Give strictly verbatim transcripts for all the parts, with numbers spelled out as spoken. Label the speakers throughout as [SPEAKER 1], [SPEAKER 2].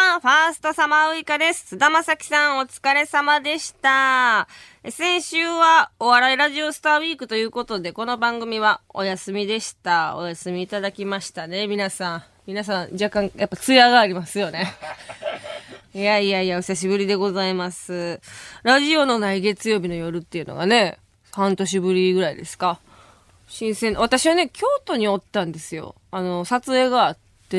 [SPEAKER 1] は、ファーストサマーウイカです。菅田将暉さん、お疲れ様でした。先週は、お笑いラジオスターウィークということで、この番組はお休みでした。お休みいただきましたね、皆さん。皆さん、若干、やっぱ、ツヤがありますよね。いやいやいや、お久しぶりでございます。ラジオのない月曜日の夜っていうのがね、半年ぶりぐらいですか。新鮮。私はね、京都におったんですよ。あの、撮影があって、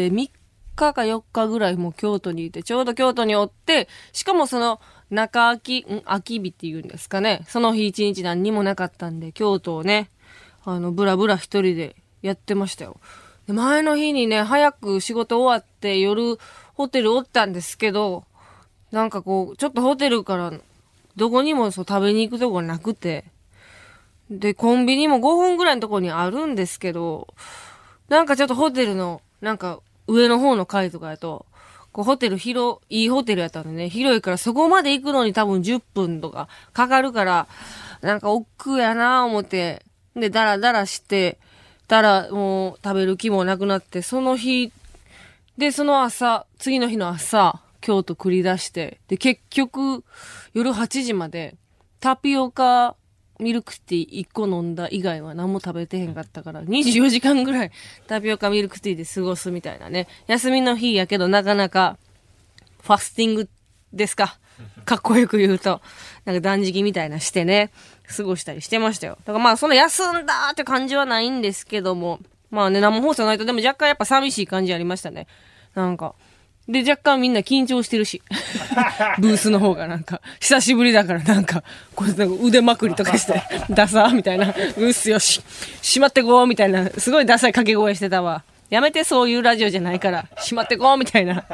[SPEAKER 1] みっかかよっかぐらいもう京都にいて、ちょうど京都におって、しかもその、中空き、ん空き日っていうんですかね。その日一日何にもなかったんで、京都をね、あの、ブラブラ一人でやってましたよ。で、前の日にね、早く仕事終わって、夜、ホテルおったんですけど、なんかこう、ちょっとホテルから、どこにもそう食べに行くとこがなくて、で、コンビニもごふんぐらいのところにあるんですけど、なんかちょっとホテルの、なんか上の方の階とかやと、こうホテル広、いいホテルやったんでね、広いからそこまで行くのに多分じゅっぷんとかかかるから、なんか億劫やなぁ思って、で、だらだらして、たらもう食べる気もなくなって、その日、で、その朝、次の日の朝、京都繰り出して、で、結局、夜はちじまで、タピオカ、ミルクティーいっこ飲んだ以外は何も食べてへんかったから、にじゅうよじかんぐらいタピオカミルクティーで過ごすみたいなね。休みの日やけどなかなか、ファスティングですか。かっこよく言うと。なんか断食みたいなしてね、過ごしたりしてましたよ。だからまあその休んだって感じはないんですけども、まあね、生放送ないとでも若干やっぱ寂しい感じありましたね。なんか。で、若干みんな緊張してるし。ブースの方がなんか、久しぶりだからなんか、こうなんか腕まくりとかして、ダサーみたいな、うっすよし、しまってこうみたいな、すごいダサい掛け声してたわ。やめてそういうラジオじゃないから、しまってこうみたいな。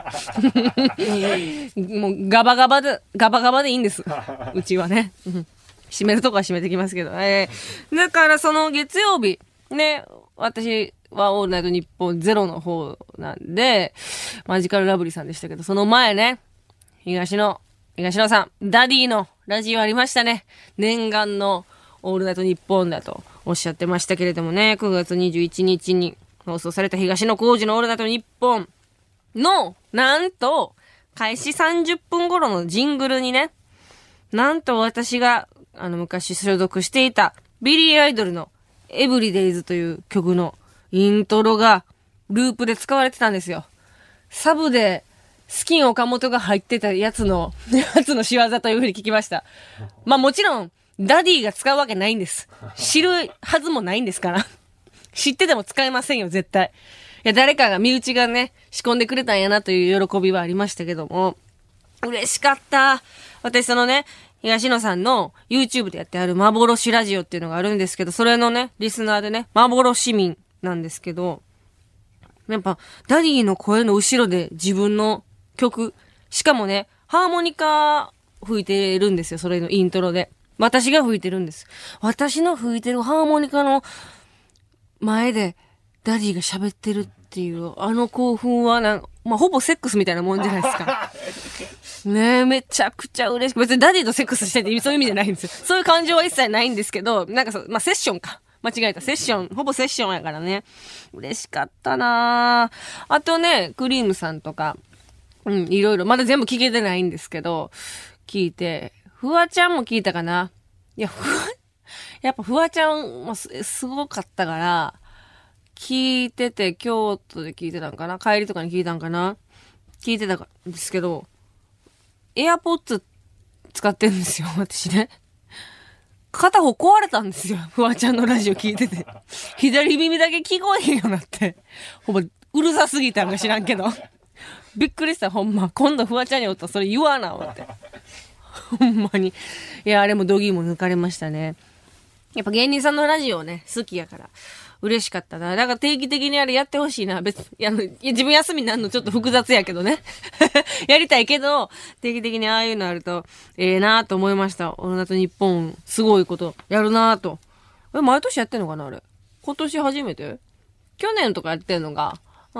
[SPEAKER 1] もうガバガバで、ガバガバでいいんです。うちはね。閉めるとこは閉めてきますけど。えー、だからその月曜日、ね、私、はオールナイトニッポンゼロの方なんで、マジカルラブリーさんでしたけど、その前ね、東野、東野さん、ダディのラジオありましたね。念願のオールナイトニッポンだとおっしゃってましたけれどもね、くがつにじゅういちにちに放送された東野幸治のオールナイトニッポンの、なんと、開始さんじゅっぷん頃のジングルにね、なんと私が、あの、昔所属していた、ビリーアイドルのエブリデイズという曲のイントロがループで使われてたんですよ。サブでスキン岡本が入ってたやつの、やつの仕業というふうに聞きました。まあもちろん、ダディが使うわけないんです。知るはずもないんですから。知ってても使えませんよ、絶対。いや、誰かが身内がね、仕込んでくれたんやなという喜びはありましたけども、嬉しかった。私そのね、東野さんの YouTube でやってある幻ラジオっていうのがあるんですけど、それのね、リスナーでね、幻民なんですけど、やっぱ、ダディの声の後ろで自分の曲、しかもね、ハーモニカ吹いてるんですよ、それのイントロで。私が吹いてるんです。私の吹いてるハーモニカの前で、ダディが喋ってるっていう、あの興奮はなんか、まあ、ほぼセックスみたいなもんじゃないですか。ねえ、めちゃくちゃ嬉しく。別にダディとセックスしてて、そういう意味じゃないんですよ。そういう感情は一切ないんですけど、なんかそう、まあ、セッションか。間違えた。セッション。ほぼセッションやからね。嬉しかったなぁ。あとね、クリームさんとか、うん、いろいろ。まだ全部聞けてないんですけど、聞いて、フワちゃんも聞いたかな。いや、フワ、やっぱフワちゃんもす、すごかったから、聞いてて、京都で聞いてたんかな、帰りとかに聞いたんかな、聞いてたんですけど、エアポッツ使ってるんですよ、私ね。片方壊れたんですよ。フワちゃんのラジオ聞いてて。左耳だけ聞こえへんようになって。ほぼ、うるさすぎたんか知らんけど。びっくりした、ほんま。今度フワちゃんにおったらそれ言わな、思って。ほんまに。いや、あれもドギーも抜かれましたね。やっぱ芸人さんのラジオね、好きやから。嬉しかったな。だから定期的にあれやってほしいな。別に、いや、自分休みになるのちょっと複雑やけどね。やりたいけど、定期的にああいうのあると、ええー、なーと思いました。オールナイトニッポン、すごいことやるなーと。え、毎年やってんのかなあれ。今年初めて去年とかやってんのが。うん。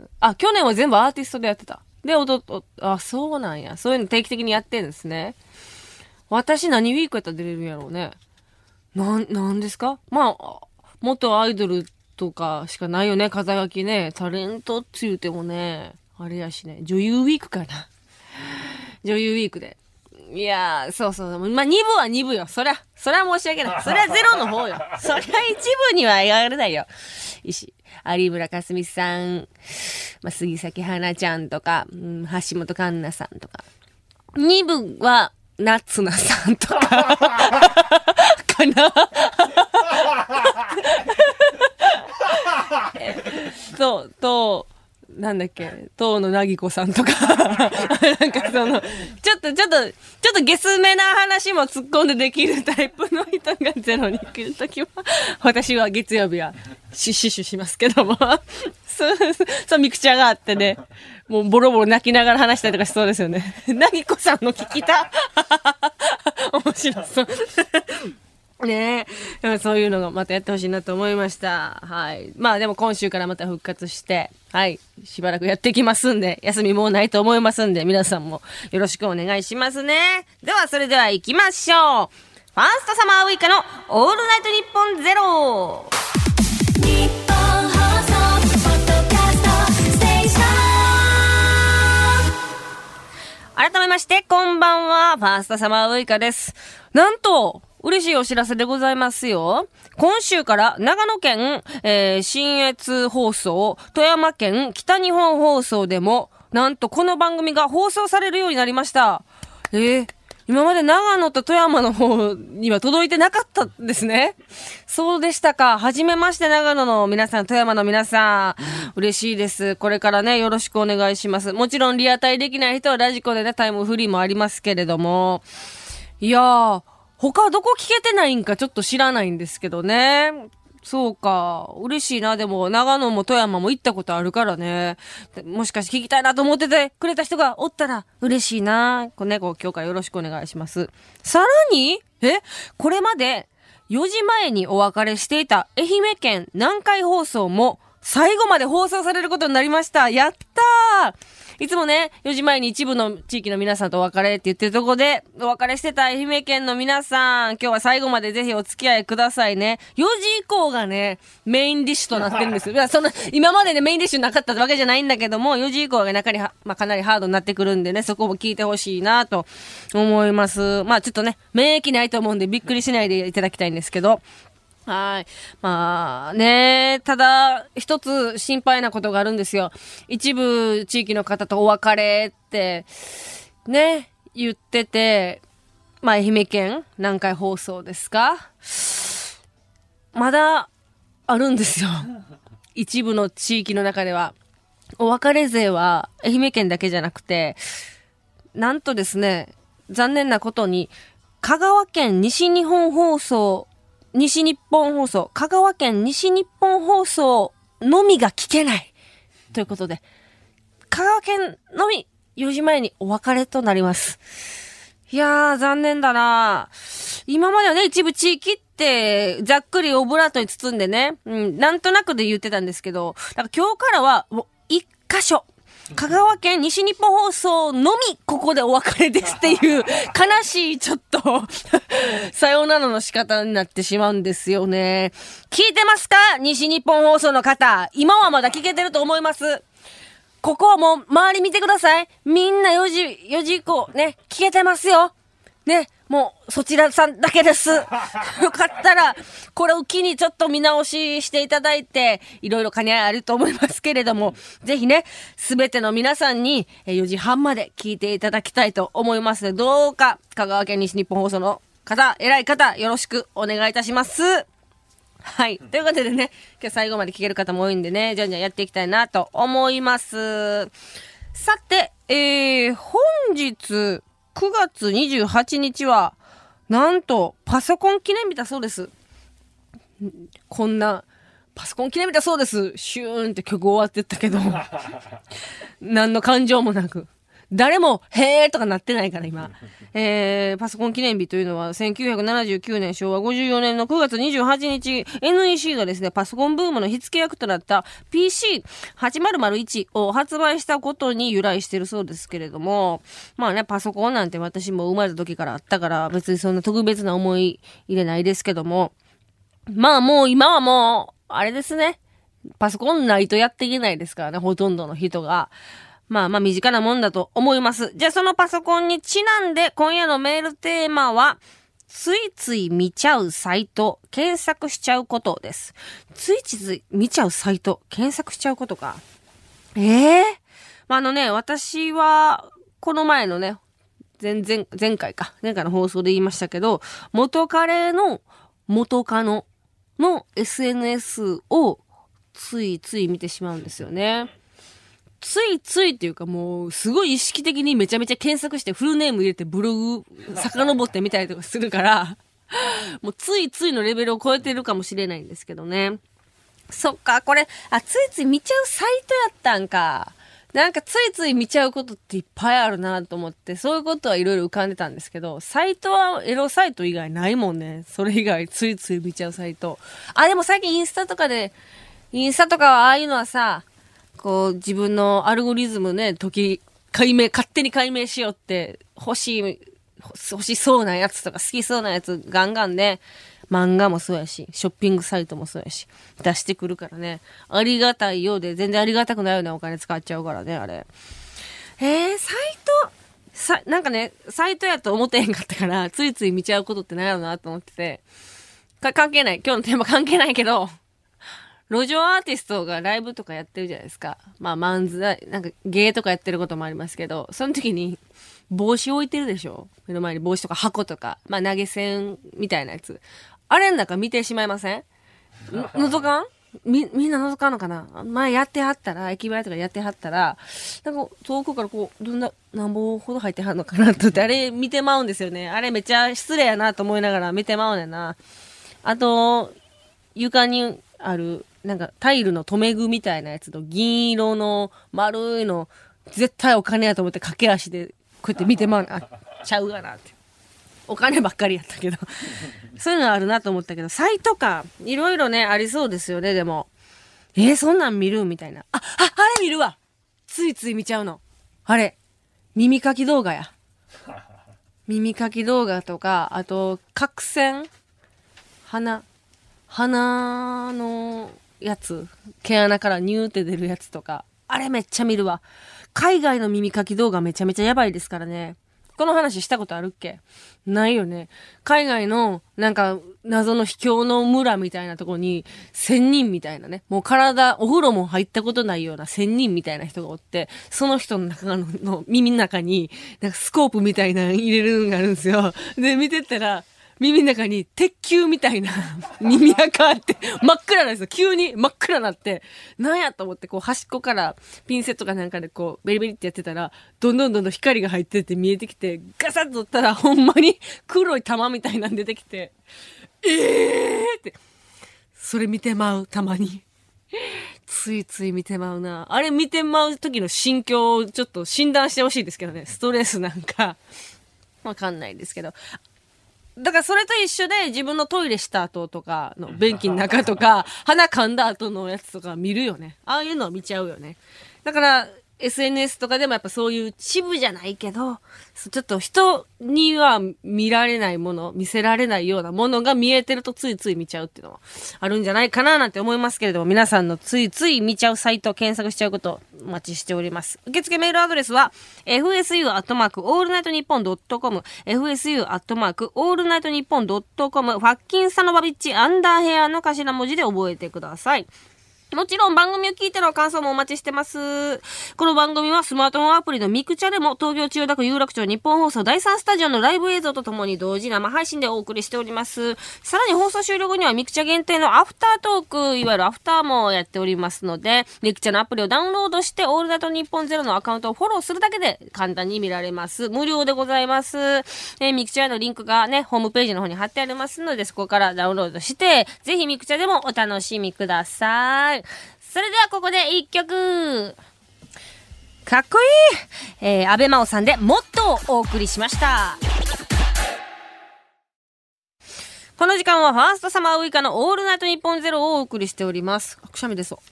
[SPEAKER 1] あ、去年は全部アーティストでやってた。で、おとと、あ、そうなんや。そういうの定期的にやってんですね。私何ウィークやったら出れるんやろうね。なん、なんですかまあ、元アイドルとかしかないよね、肩書きね。タレントって言うてもね、 あれやしね、女優ウィークかな。女優ウィークで。いやー、そうそう。まあ、に部はに部よ。そりゃ、そりゃ申し訳ない。そりゃゼロの方よ。そりゃいち部には描かれないよ。石、有村架純さん、まあ、杉咲花ちゃんとか、うん、橋本環奈さんとか。に部は、夏菜さんとか、かな。そう、と、なんだっけ、東野凪子さんとか、なんかその、ちょっと、ちょっと、ちょっとゲスめな話も突っ込んでできるタイプの人がゼロに来るときは、私は月曜日は、シュシュシュしますけども、そう、そう、ミクチャがあってね、もうボロボロ泣きながら話したりとかしそうですよね。凪子さんの聞きた面白そう。ねえ。そういうのがまたやってほしいなと思いました。はい。まあでも今週からまた復活して、はい。しばらくやっていきますんで、休みもうないと思いますんで、皆さんもよろしくお願いしますね。では、それでは行きましょう。ファーストサマーウイカのオールナイトニッポンゼロ。日本放送、ポッドキャスト、ステーション。改めまして、こんばんは。ファーストサマーウイカです。なんと、嬉しいお知らせでございますよ。今週から長野県、えー、信越放送、富山県北日本放送でも、なんとこの番組が放送されるようになりました。えー、今まで長野と富山の方には届いてなかったんですね。そうでしたか。はじめまして長野の皆さん、富山の皆さん。嬉しいです。これからね、よろしくお願いします。もちろんリアタイできない人はラジコでね、タイムフリーもありますけれども。いやー、他どこ聞けてないんかちょっと知らないんですけどね。そうか。嬉しいな。でも、長野も富山も行ったことあるからね。もしかして聞きたいなと思っててくれた人がおったら嬉しいな。これね、こう今日からよろしくお願いします。さらに、えこれまでよじまえにお別れしていた愛媛県南海放送も最後まで放送されることになりました。やったー！いつもね、よじまえに一部の地域の皆さんとお別れって言ってるとこで、お別れしてた愛媛県の皆さん、今日は最後までぜひお付き合いくださいね。よじ以降がね、メインディッシュとなってるんですよ。いや、そんな、今までね、メインディッシュなかったわけじゃないんだけども、よじ以降が中には、まあ、かなりハードになってくるんでね、そこも聞いてほしいなと思います。まあ、ちょっとね、免疫ないと思うんでびっくりしないでいただきたいんですけど、はい。まあね、ただ一つ心配なことがあるんですよ。一部地域の方とお別れってね、言ってて、まあ愛媛県南海放送ですか？まだあるんですよ。一部の地域の中では。お別れ勢は愛媛県だけじゃなくて、なんとですね、残念なことに香川県西日本放送西日本放送、香川県西日本放送のみが聞けない。ということで、香川県のみよじまえにお別れとなります。いやー、残念だな。今まではね、一部地域ってざっくりオブラートに包んでね、うん、なんとなくで言ってたんですけど、だから今日からはもう一箇所。香川県西日本放送のみここでお別れですっていう悲しいちょっとさようならの仕方になってしまうんですよね。聞いてますか？西日本放送の方。今はまだ聞けてると思います。ここはもう周り見てください。みんなよじ、よじ以降ね、聞けてますよ。ね、もうそちらさんだけです。よかったら、これを機にちょっと見直ししていただいて、いろいろ兼ね合いあると思いますけれども、ぜひね、すべての皆さんによじはんまで聞いていただきたいと思いますので、どうか香川県西日本放送の方、偉い方、よろしくお願いいたします。はい。ということでね、今日最後まで聞ける方も多いんでね、じゃんじゃんやっていきたいなと思います。さて、えー、本日、くがつにじゅうはちにちは、なんと、パソコン記念日だそうです。こんな、パソコン記念日だそうです。シューンって曲終わってったけど、何の感情もなく。誰も、へーとかなってないから今。えー、パソコン記念日というのは、せんきゅうひゃくななじゅうきゅうねんしょうわごじゅうよねんのくがつにじゅうはちにち、エヌイーシー がですね、パソコンブームの火付け役となった ピーシーはちまるまるいち を発売したことに由来してるそうですけれども、まあね、パソコンなんて私も生まれた時からあったから、別にそんな特別な思い入れないですけども、まあもう今はもう、あれですね、パソコンないとやっていけないですからね、ほとんどの人が。 まあまあ身近なもんだと思います。じゃあそのパソコンにちなんで今夜のメールテーマは、ついつい見ちゃうサイト、検索しちゃうことです。ついつい見ちゃうサイト、検索しちゃうことか。ええー、まあ、あのね、私は、この前のね、前々、前回か、前回の放送で言いましたけど、元彼の元カノの エスエヌエス をついつい見てしまうんですよね。ついついっていうかもう、すごい意識的にめちゃめちゃ検索してフルネーム入れてブログ遡ってみたりとかするから、もうついついのレベルを超えてるかもしれないんですけどね。そっか、これ、あ、ついつい見ちゃうサイトやったんか。なんかついつい見ちゃうことっていっぱいあるなと思って、そういうことはいろいろ浮かんでたんですけど、サイトはエロサイト以外ないもんね。それ以外ついつい見ちゃうサイト。あ、でも最近インスタとかで、インスタとかはああいうのはさ、こう自分のアルゴリズムね、時、解明、勝手に解明しようって、欲しい、欲しそうなやつとか好きそうなやつガンガンね、漫画もそうやし、ショッピングサイトもそうやし、出してくるからね。ありがたいようで、全然ありがたくないようなお金使っちゃうからね、あれ。えー、サイト、さ、なんかね、サイトやと思ってへんかったから、ついつい見ちゃうことってないやろなと思ってて、か、関係ない。今日のテーマ関係ないけど、路上アーティストがライブとかやってるじゃないですか。まあ、漫才、なんか芸とかやってることもありますけど、その時に、帽子置いてるでしょ？目の前に帽子とか箱とか、まあ投げ銭みたいなやつ。あれの中見てしまいません？覗かん？み、みんな覗かんのかな？前やってはったら、駅前とかやってはったら、なんか遠くからこう、どんな、何本ほど入ってはんのかなと思って、あれ見てまうんですよね。あれめっちゃ失礼やなと思いながら見てまうねんな。あと、床にある、なんかタイルの留め具みたいなやつと銀色の丸いの、絶対お金やと思って駆け足でこうやって見てまうあ、ちゃうがなって。お金ばっかりやったけど。そういうのあるなと思ったけど、サイトか、いろいろね、ありそうですよね、でも。えー、そんなん見るみたいな。あ、あ、あれ見るわ！ついつい見ちゃうの。あれ、耳かき動画や。耳かき動画とか、あと、角栓鼻、鼻のやつ、毛穴からニューって出るやつとか、あれめっちゃ見るわ。海外の耳かき動画めちゃめちゃやばいですからね。この話したことあるっけ？ないよね。海外の、なんか、謎の秘境の村みたいなところに、仙人みたいなね、もう体、お風呂も入ったことないような仙人みたいな人がおって、その人の中の、の耳の中に、なんかスコープみたいなの入れるのがあるんですよ。で、見てったら、耳の中に鉄球みたいな耳垢あって真っ暗なんですよ。急に真っ暗になって、なんやと思ってこう端っこからピンセットかなんかでこうベリベリってやってたら、どんどんどんどん光が入ってって見えてきて、ガサッと取ったらほんまに黒い玉みたいなん出てきて、えーって、それ見てまう、たまに。ついつい見てまうな。あれ見てまう時の心境をちょっと診断してほしいですけどね。ストレスなんか、わかんないですけど。だからそれと一緒で自分のトイレした後とかの便器の中とか鼻噛んだ後のやつとか見るよね。ああいうのを見ちゃうよね。だから エスエヌエス とかでもやっぱそういう支部じゃないけど、ちょっと人には見られないもの、見せられないようなものが見えてるとついつい見ちゃうっていうのはあるんじゃないかななんて思いますけれども、皆さんのついつい見ちゃうサイト検索しちゃうことお待ちしております。受付メールアドレスは エフエスユー アットマーク オールナイトニッポン ドットコム エフエスユー アットマーク オールナイトニッポン ドットコム ファッキンサノバビッチアンダーヘアの頭文字で覚えてください。もちろん番組を聞いての感想もお待ちしてます。この番組はスマートフォンアプリのミクチャでも東京千代田区有楽町日本放送だいさんスタジオのライブ映像とともに同時生配信でお送りしております。さらに放送終了後にはミクチャ限定のアフタートーク、いわゆるアフターもやっておりますので、ミクチャのアプリをダウンロードしてオールナイトニッポンゼロのアカウントをフォローするだけで簡単に見られます。無料でございます。えー、ミクチャのリンクがね、ホームページの方に貼ってありますので、そこからダウンロードして、ぜひミクチャでもお楽しみください。それではここで一曲。かっこいい、えー、安倍真央さんでもっとお送りしました。この時間はファーストサマーウイカのオールナイトニッポンゼロをお送りしております。くしゃみ出そう。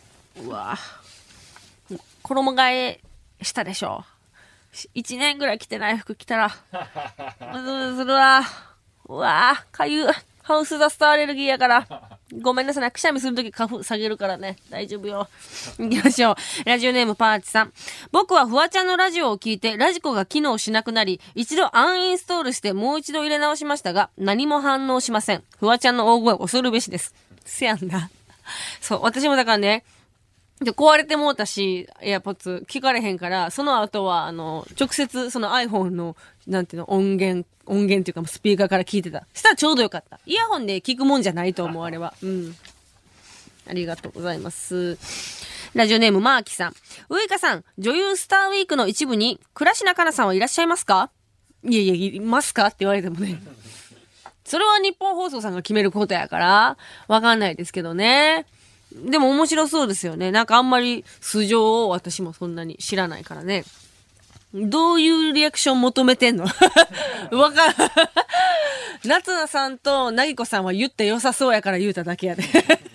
[SPEAKER 1] うわぁ。衣替えしたでしょ。一年ぐらい着てない服着たら。うずうずするわ。うわぁ。かゆ。ハウスダストアレルギーやから。 ごめんなさいね。くしゃみするときカフ下げるからね。大丈夫よ。行きましょう。ラジオネームパーチさん。僕はフワちゃんのラジオを聞いて、ラジコが機能しなくなり、一度アンインストールしてもう一度入れ直しましたが、何も反応しません。フワちゃんの大声恐るべしです。せやんな。そう、私もだからね、で壊れてもうたし、エアポッツ聞かれへんから、その後は、あの、直接その iPhone の、なんていうの、音源、音源っていうかスピーカーから聞いてた。したらちょうどよかった。イヤホンで聞くもんじゃないと思う、あれは。うん。ありがとうございます。ラジオネームマーキさん。ウイカさん、女優スターウィークの一部に、倉科香菜さんはいらっしゃいますか？いやいや、いますかって言われてもね。それは日本放送さんが決めることやから、わかんないですけどね。でも面白そうですよね。なんかあんまり素性を私もそんなに知らないからね。どういうリアクション求めてんの？わかん、夏菜さんとなぎこさんは言って良さそうやから言うただけやで。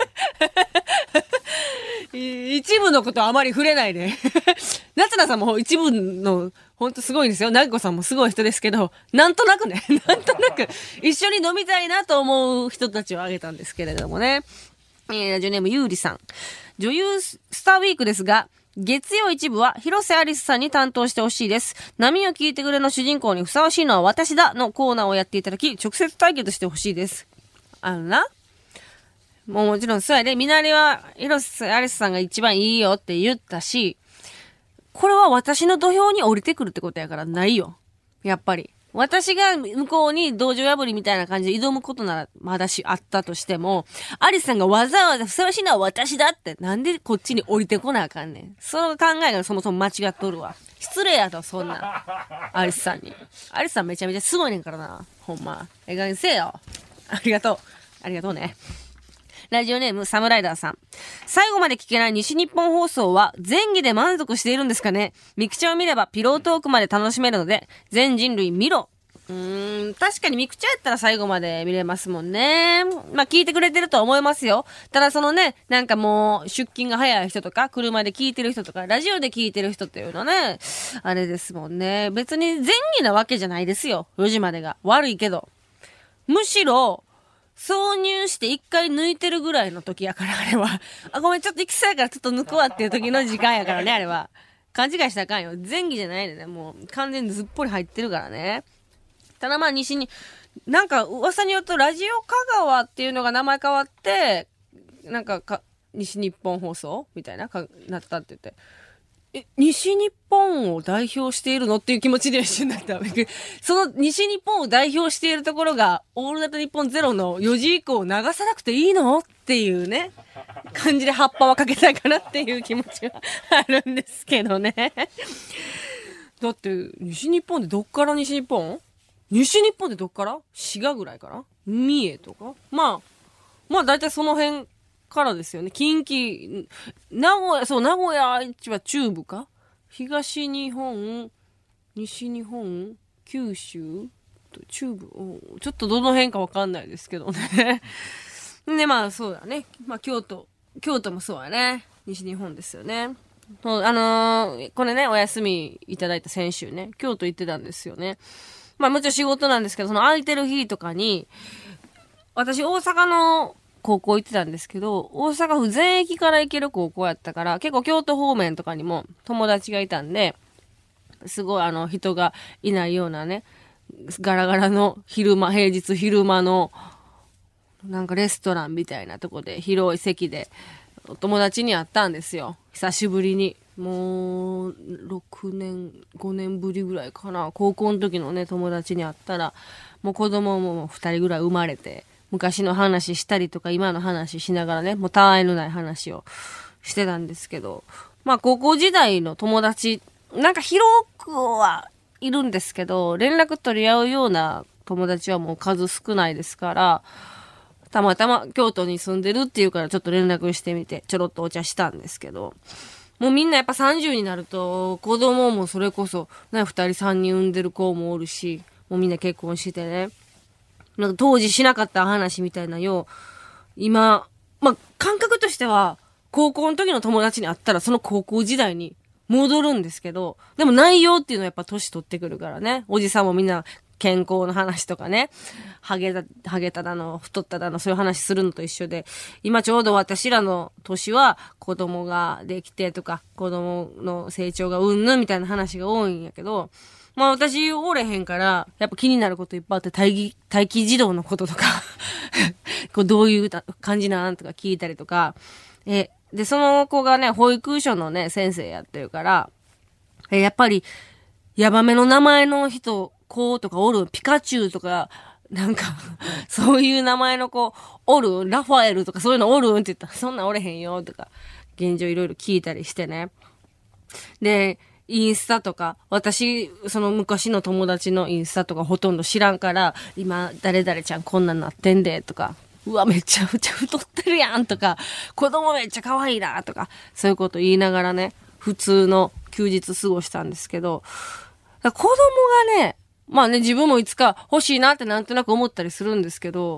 [SPEAKER 1] 一部のことはあまり触れないで。夏菜さんも一部の、ほんとすごいんですよ。なぎこさんもすごい人ですけど、なんとなくね、なんとなく一緒に飲みたいなと思う人たちを挙げたんですけれどもね。えー、ラジオネームゆうりさん。女優スターウィークですが、月曜一部は広瀬アリスさんに担当してほしいです。波を聞いてくれの主人公にふさわしいのは私だのコーナーをやっていただき、直接対決してほしいです。あのな。もうもちろんそうやで、みなりは広瀬アリスさんが一番いいよって言ったし、これは私の土俵に降りてくるってことやからないよ。やっぱり。私が向こうに道場破りみたいな感じで挑むことならまだしあったとしても、アリスさんがわざわざふさわしいのは私だってなんでこっちに降りてこなあかんねん。その考えがそもそも間違っとるわ。失礼やと、そんな。アリスさんに。アリスさんめちゃめちゃすごいねんからな。ほんま。ええ加減せえよ。ありがとう。ありがとうね。ラジオネームサムライダーさん。最後まで聞けない西日本放送は前儀で満足しているんですかね。ミクチャを見ればピロートークまで楽しめるので、全人類見ろ。うーん、確かにミクチャやったら最後まで見れますもんね。まあ聞いてくれてると思いますよ。ただそのね、なんかもう出勤が早い人とか、車で聞いてる人とか、ラジオで聞いてる人っていうのはね、あれですもんね。別に前儀なわけじゃないですよ。よじまでが。悪いけど。むしろ、挿入して一回抜いてるぐらいの時やから、あれは。あ、ごめん、ちょっと行きそうやからちょっと抜くわっていう時の時間やからね、あれは。勘違いしたらあかんよ。前儀じゃないでね、もう完全にずっぽり入ってるからね。ただまあ西に、なんか噂によるとラジオ香川っていうのが名前変わって、なんかか、西日本放送みたいなか、なったって言って。え、西日本を代表しているのっていう気持ちで一瞬だった。その西日本を代表しているところが、オールナイトニッポンゼロのよじ以降流さなくていいのっていうね、感じで葉っぱはかけたいかなっていう気持ちはあるんですけどね。だって、西日本でどっから西日本？西日本でどっから？滋賀ぐらいから？三重とか？まあ、まあ大体その辺、からですよね。近畿、名古屋、そう、名古屋一は中部か？東日本、西日本、九州、中部、ちょっとどの辺かわかんないですけどね。で、まあそうだね。まあ京都、京都もそうだね。西日本ですよね。そうあのー、これね、お休みいただいた先週ね、京都行ってたんですよね。まあもちろん仕事なんですけど、その空いてる日とかに、私大阪の高校行ってたんですけど、大阪府全域から行ける高校やったから、結構京都方面とかにも友達がいたんで、すごいあの人がいないようなね、ガラガラの昼間、平日昼間の、なんかレストランみたいなとこで、広い席で、お友達に会ったんですよ。久しぶりに。もう、ろくねん、ごねんぶりぐらいかな。高校の時のね、友達に会ったら、もう子供もふたりぐらい生まれて、昔の話したりとか今の話しながらね、もうたわいのない話をしてたんですけど、まあ高校時代の友達、なんか広くはいるんですけど、連絡取り合うような友達はもう数少ないですから、たまたま京都に住んでるっていうからちょっと連絡してみて、ちょろっとお茶したんですけど、もうみんなやっぱさんじゅうになると、子供もそれこそ、ね、ふたりさんにん産んでる子もおるし、もうみんな結婚してね、なんか当時しなかった話みたいなよ、今、まあ、感覚としては、高校の時の友達に会ったらその高校時代に戻るんですけど、でも内容っていうのはやっぱ年取ってくるからね。おじさんもみんな健康の話とかね、ハゲた、ハゲただの、太っただの、そういう話するのと一緒で、今ちょうど私らの年は子供ができてとか、子供の成長がうんぬんみたいな話が多いんやけど、まあ私おれへんから、やっぱ気になることいっぱいあって、待機、待機児童のこととか、こうどういう感じなんとか聞いたりとか、え、で、その子がね、保育所のね、先生やってるから、え、やっぱり、ヤバめの名前の人、子とかおる、ピカチュウとか、なんか、そういう名前の子、おる、ラファエルとかそういうのおるんって言ったら、そんなんおれへんよ、とか、現状いろいろ聞いたりしてね。で、インスタとか、私、その昔の友達のインスタとかほとんど知らんから、今、誰々ちゃんこんなんなってんで、とか、うわ、めちゃくちゃ太ってるやん、とか、子供めっちゃ可愛いな、とか、そういうこと言いながらね、普通の休日過ごしたんですけど、子供がね、まあね、自分もいつか欲しいなってなんとなく思ったりするんですけど、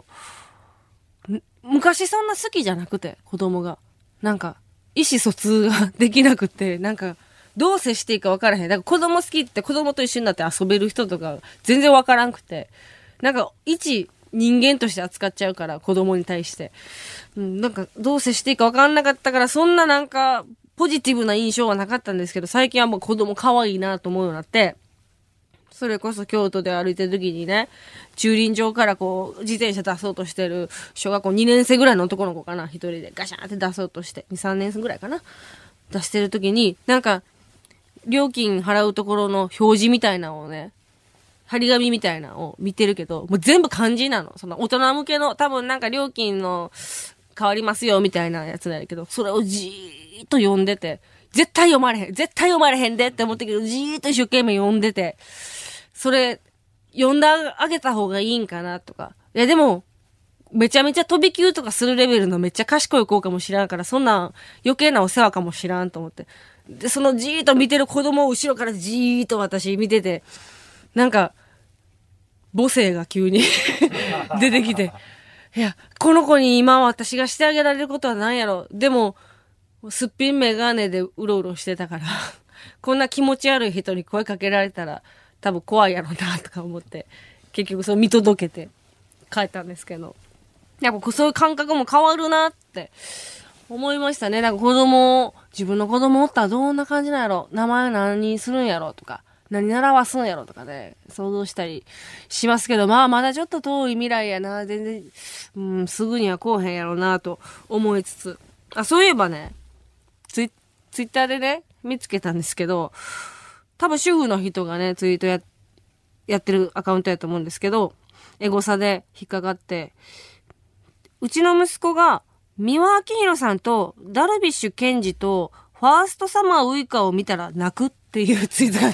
[SPEAKER 1] 昔そんな好きじゃなくて、子供が。なんか、意思疎通ができなくて、なんか、どう接していいか分からへん。だから子供好きって子供と一緒になって遊べる人とか全然分からんくて、なんか、一人間として扱っちゃうから、子供に対して。うん、なんか、どう接していいか分かんなかったから、そんななんか、ポジティブな印象はなかったんですけど、最近はもう子供可愛いなと思うようになって、それこそ京都で歩いてる時にね、駐輪場からこう、自転車出そうとしてる、小学校にねん生ぐらいの男の子かな、一人でガシャンって出そうとして、に、さんねん生ぐらいかな、出してる時に、なんか、料金払うところの表示みたいなのをね、張り紙みたいなのを見てるけど、もう全部漢字なの。その大人向けの、多分なんか料金の変わりますよみたいなやつなんだけど、それをじーっと読んでて、絶対読まれへん、絶対読まれへんでって思ったけど、じーっと一生懸命読んでて、それ、読んであげた方がいいんかなとか。いやでも、めちゃめちゃ飛び級とかするレベルのめっちゃ賢い子かもしらんから、そんな余計なお世話かもしらんと思って。で、そのじーっと見てる子供を後ろからじーっと私見てて、なんか、母性が急に出てきて、いや、この子に今私がしてあげられることは何やろ。でも、すっぴんメガネでうろうろしてたから、こんな気持ち悪い人に声かけられたら、多分怖いやろなとか思って、結局そう見届けて帰ったんですけど、やっぱそういう感覚も変わるなって思いましたね。なんか子供、自分の子供おったらどんな感じなんやろ、名前何にするんやろとか、何習わすんやろとかね、想像したりしますけど、まあまだちょっと遠い未来やな、全然、うん、すぐには来おへんやろなと思いつつ、あ、そういえばね、ツイ、ツイッターでね、見つけたんですけど、多分主婦の人がね、ツイートや、やってるアカウントやと思うんですけど、エゴサで引っかかって、うちの息子が、三輪明宏さんとダルビッシュ健二とファーストサマーウイカを見たら泣くっていうツイートがあって、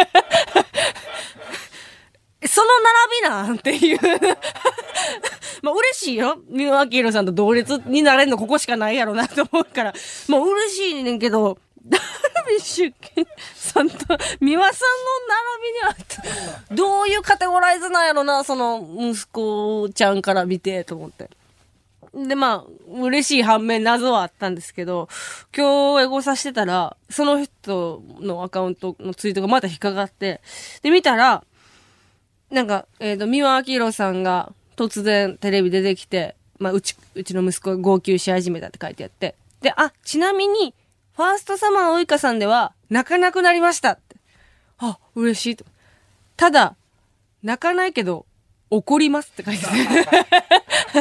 [SPEAKER 1] その並びなんていう。まあ嬉しいよ。三輪明宏さんと同列になれるのここしかないやろなと思うから、もう嬉しいねんけど、ダルビッシュさんと三輪さんの並びにはどういうカテゴライズなんやろな、その息子ちゃんから見てと思って。でまあ嬉しい反面謎はあったんですけど、今日エゴサしてたらその人のアカウントのツイートがまた引っかかって、で見たらなんかえっ、ー、と三輪明宏さんが突然テレビ出てきて、まあうちうちの息子が号泣し始めたって書いてあって、であちなみにファーストサマーウイカさんでは泣かなくなりましたって。あ、嬉しいと。ただ泣かないけど怒りますって書いてある。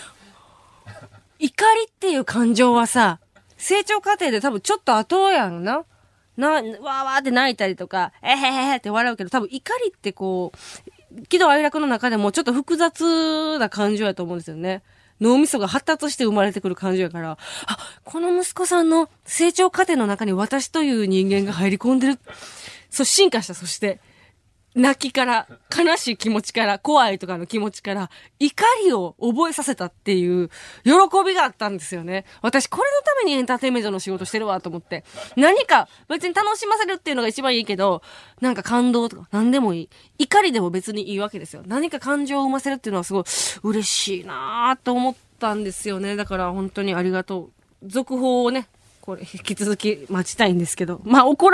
[SPEAKER 1] 怒りっていう感情はさ、成長過程で多分ちょっと後やんな。な、わーわーって泣いたりとか、えへへへって笑うけど、多分怒りってこう、喜怒哀楽の中でもちょっと複雑な感情やと思うんですよね。脳みそが発達して生まれてくる感情やから、あ、この息子さんの成長過程の中に私という人間が入り込んでる。そう、進化した。そして、泣きから、悲しい気持ちから、怖いとかの気持ちから、怒りを覚えさせたっていう、喜びがあったんですよね。私、これのためにエンターテインメントの仕事してるわと思って。何か、別に楽しませるっていうのが一番いいけど、なんか感動とか、何でもいい。怒りでも別にいいわけですよ。何か感情を生ませるっていうのはすごい、嬉しいなぁと思ったんですよね。だから本当にありがとう。続報をね、これ、引き続き待ちたいんですけど。まあ、怒ら、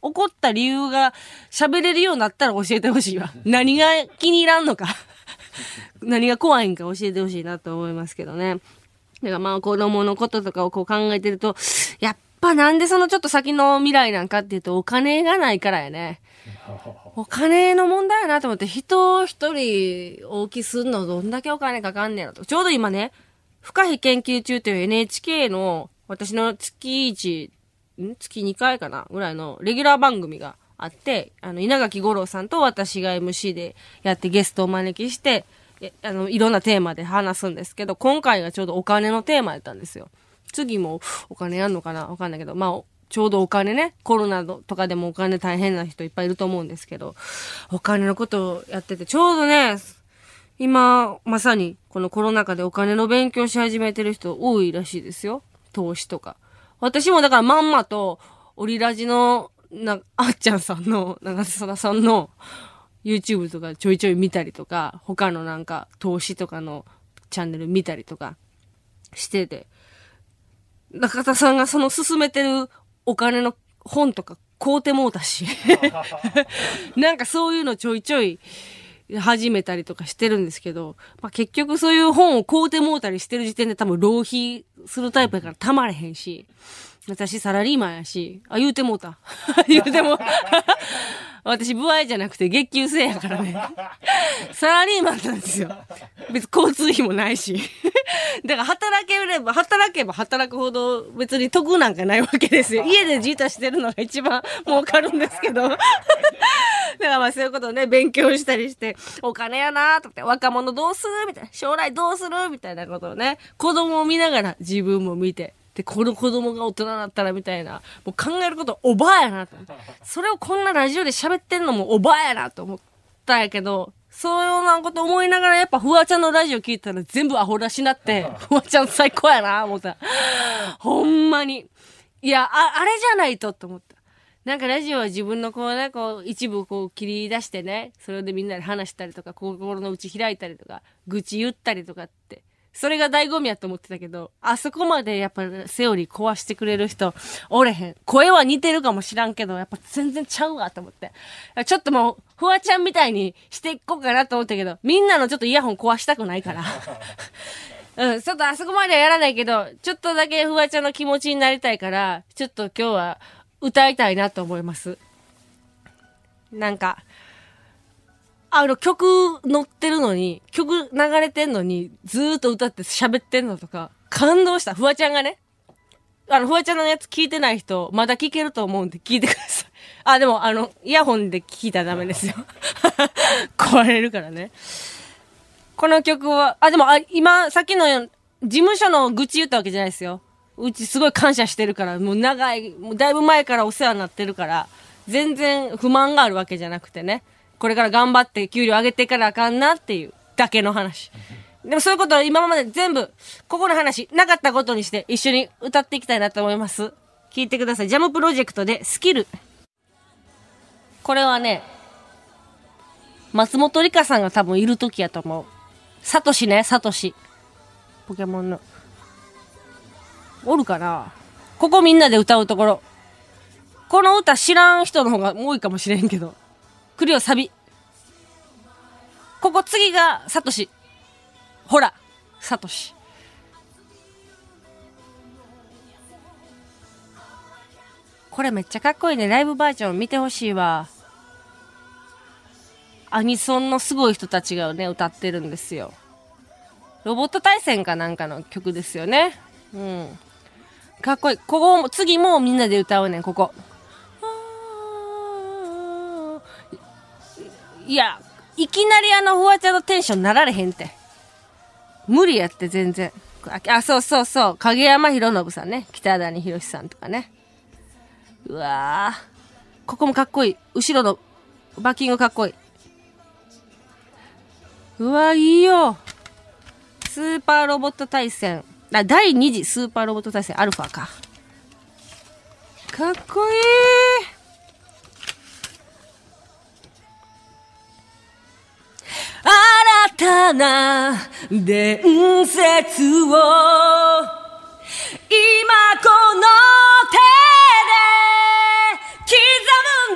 [SPEAKER 1] 怒った理由が喋れるようになったら教えてほしいわ。何が気に入らんのか。何が怖いんか教えてほしいなと思いますけどね。だからまあ子供のこととかをこう考えてると、やっぱなんでそのちょっと先の未来なんかっていうとお金がないからやね。お金の問題やなと思って、人一人大きすんのどんだけお金かかんねやろと。ちょうど今ね、不可避研究中という エヌエイチケー の私の月いち、ん月にかいかなぐらいのレギュラー番組があって、あの、稲垣吾郎さんと私が エムシー でやってゲストをお招きして、あの、いろんなテーマで話すんですけど、今回がちょうどお金のテーマやったんですよ。次もお金やんのかなわかんないけど、まあ、ちょうどお金ね、コロナとかでもお金大変な人いっぱいいると思うんですけど、お金のことをやってて、ちょうどね、今、まさにこのコロナ禍でお金の勉強し始めてる人多いらしいですよ。投資とか。私もだからまんまと、オリラジの、な、あっちゃんさんの、長澤さんの YouTube とかちょいちょい見たりとか、他のなんか投資とかのチャンネル見たりとかしてて、中田さんがその進めてるお金の本とか買うてもうたし、なんかそういうのちょいちょい始めたりとかしてるんですけど、まあ、結局そういう本を買うてもうたりしてる時点で多分浪費するタイプやからたまれへんし、私サラリーマンやし、あ、言うてもうた。言うても、私、歩合じゃなくて月給制やからね。サラリーマンなんですよ。別に交通費もないし。だから働ければ、働けば働くほど別に得なんかないわけですよ。家でジータしてるのが一番儲かるんですけど。だからまあそういうことをね、勉強したりして、お金やなーとかって、若者どうするみたいな。将来どうするみたいなことをね、子供を見ながら自分も見て。で、この子供が大人になったらみたいな、もう考えることおばあやなと思って。それをこんなラジオで喋ってんのもおばあやなと思ったんやけど、そういうようなこと思いながらやっぱフワちゃんのラジオ聞いたら全部アホらしなって、フワちゃん最高やな、思った。ほんまに。いや、あ、あれじゃないとと思った。なんかラジオは自分のこうね、こう一部こう切り出してね、それでみんなで話したりとか、心の内開いたりとか、愚痴言ったりとかって。それが醍醐味やと思ってたけど、あそこまでやっぱセオリー壊してくれる人おれへん。声は似てるかもしらんけど、やっぱ全然ちゃうわと思って。ちょっともう、フワちゃんみたいにしていこうかなと思ったけど、みんなのちょっとイヤホン壊したくないから。うん、ちょっとあそこまではやらないけど、ちょっとだけフワちゃんの気持ちになりたいから、ちょっと今日は歌いたいなと思います。なんか、あの曲乗ってるのに、曲流れてんのに、ずーっと歌って喋ってんのとか、感動した。フワちゃんがね。あの、フワちゃんのやつ聞いてない人、まだ聞けると思うんで聞いてください。あ、でも、あの、イヤホンで聞いたらダメですよ。壊れるからね。この曲は、あ、でも、あ、今、さっきの、事務所の愚痴言ったわけじゃないですよ。うちすごい感謝してるから、もう長い、もうだいぶ前からお世話になってるから、全然不満があるわけじゃなくてね。これから頑張って給料上げていかなあかんなっていうだけの話。でもそういうことを今まで全部、ここの話なかったことにして一緒に歌っていきたいなと思います。聞いてください。ジャムプロジェクトでスキル。これはね、松本里香さんが多分いる時やと思う。サトシね、サトシ。ポケモンの。おるかな？ここみんなで歌うところ。この歌知らん人の方が多いかもしれんけど。来るよ、サビ。ここ次が、サトシ。ほら、サトシ。これめっちゃかっこいいね。ライブバージョン見てほしいわ。アニソンのすごい人たちがね、歌ってるんですよ。ロボット対戦かなんかの曲ですよね。うん。かっこいい。ここも、次もみんなで歌うねん、ここ。いや、いきなりあのフワちゃんのテンションなられへんって。無理やって全然。あ、そうそうそう。影山博信さんね。北谷博さんとかね。うわぁ。ここもかっこいい。後ろのバッキングかっこいい。うわぁ、いいよ。スーパーロボット対戦。あ、だいに次スーパーロボット対戦アルファか。かっこいい。新たな伝説を今この手で刻む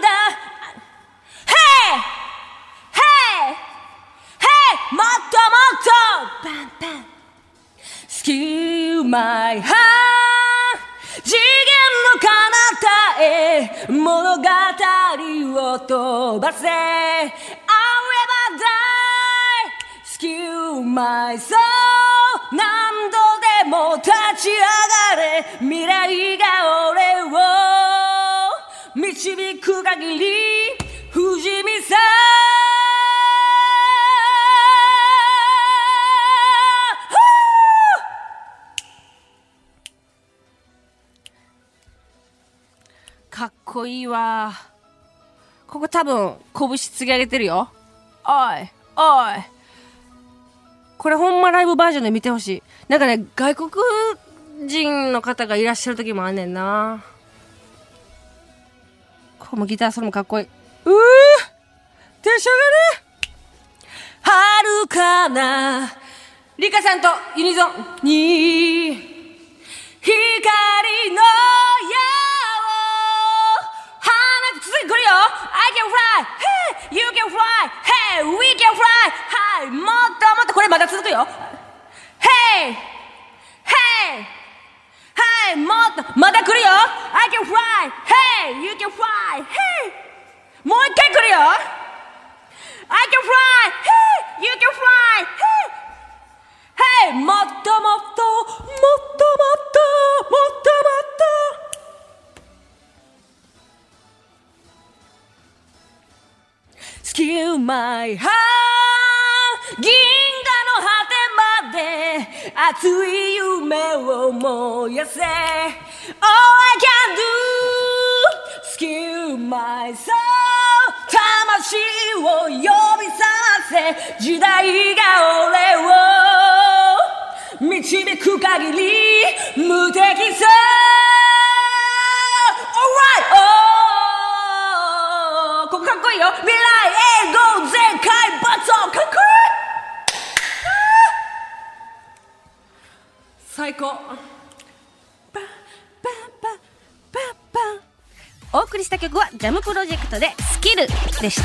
[SPEAKER 1] my heart 次元の彼方へ物語を飛ばせ I'll never die Skew my soul 何度でも立ち上がれ未来が俺を導く限り不死身さかっこいいわ。ここ多分拳突き上げてるよ。おいおいこれほんまライブバージョンで見てほしい。なんかね外国人の方がいらっしゃる時もあんねんな。ここもギターソロもかっこいい。うーテンションがね遥かなリカさんとユニゾンに光の矢続いてくるよ I can fly Hey You can fly Hey We can fly Hey もっともっとこれまだ続くよ Hey Hey Hey もっとまだ来るよ I can fly Hey You can fly Hey もう一回来るよ I can fly Hey You can fly Hey Hey もっともっともっともっともっともっとSkew my heart 銀河の果てまで熱い夢を燃やせ All I can do Skew my soul 魂を呼び覚ませ時代が俺を導く限り無敵さ Alright Oh ここかっこいいよ未来英語全開バトンかっこいい最高パンパンパンパンパンお送りした曲はジャムプロジェクトでスキルでした。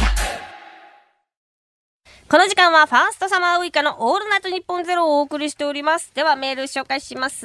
[SPEAKER 1] この時間はファーストサマーウイカのオールナイトニッポンゼロをお送りしております。ではメール紹介します。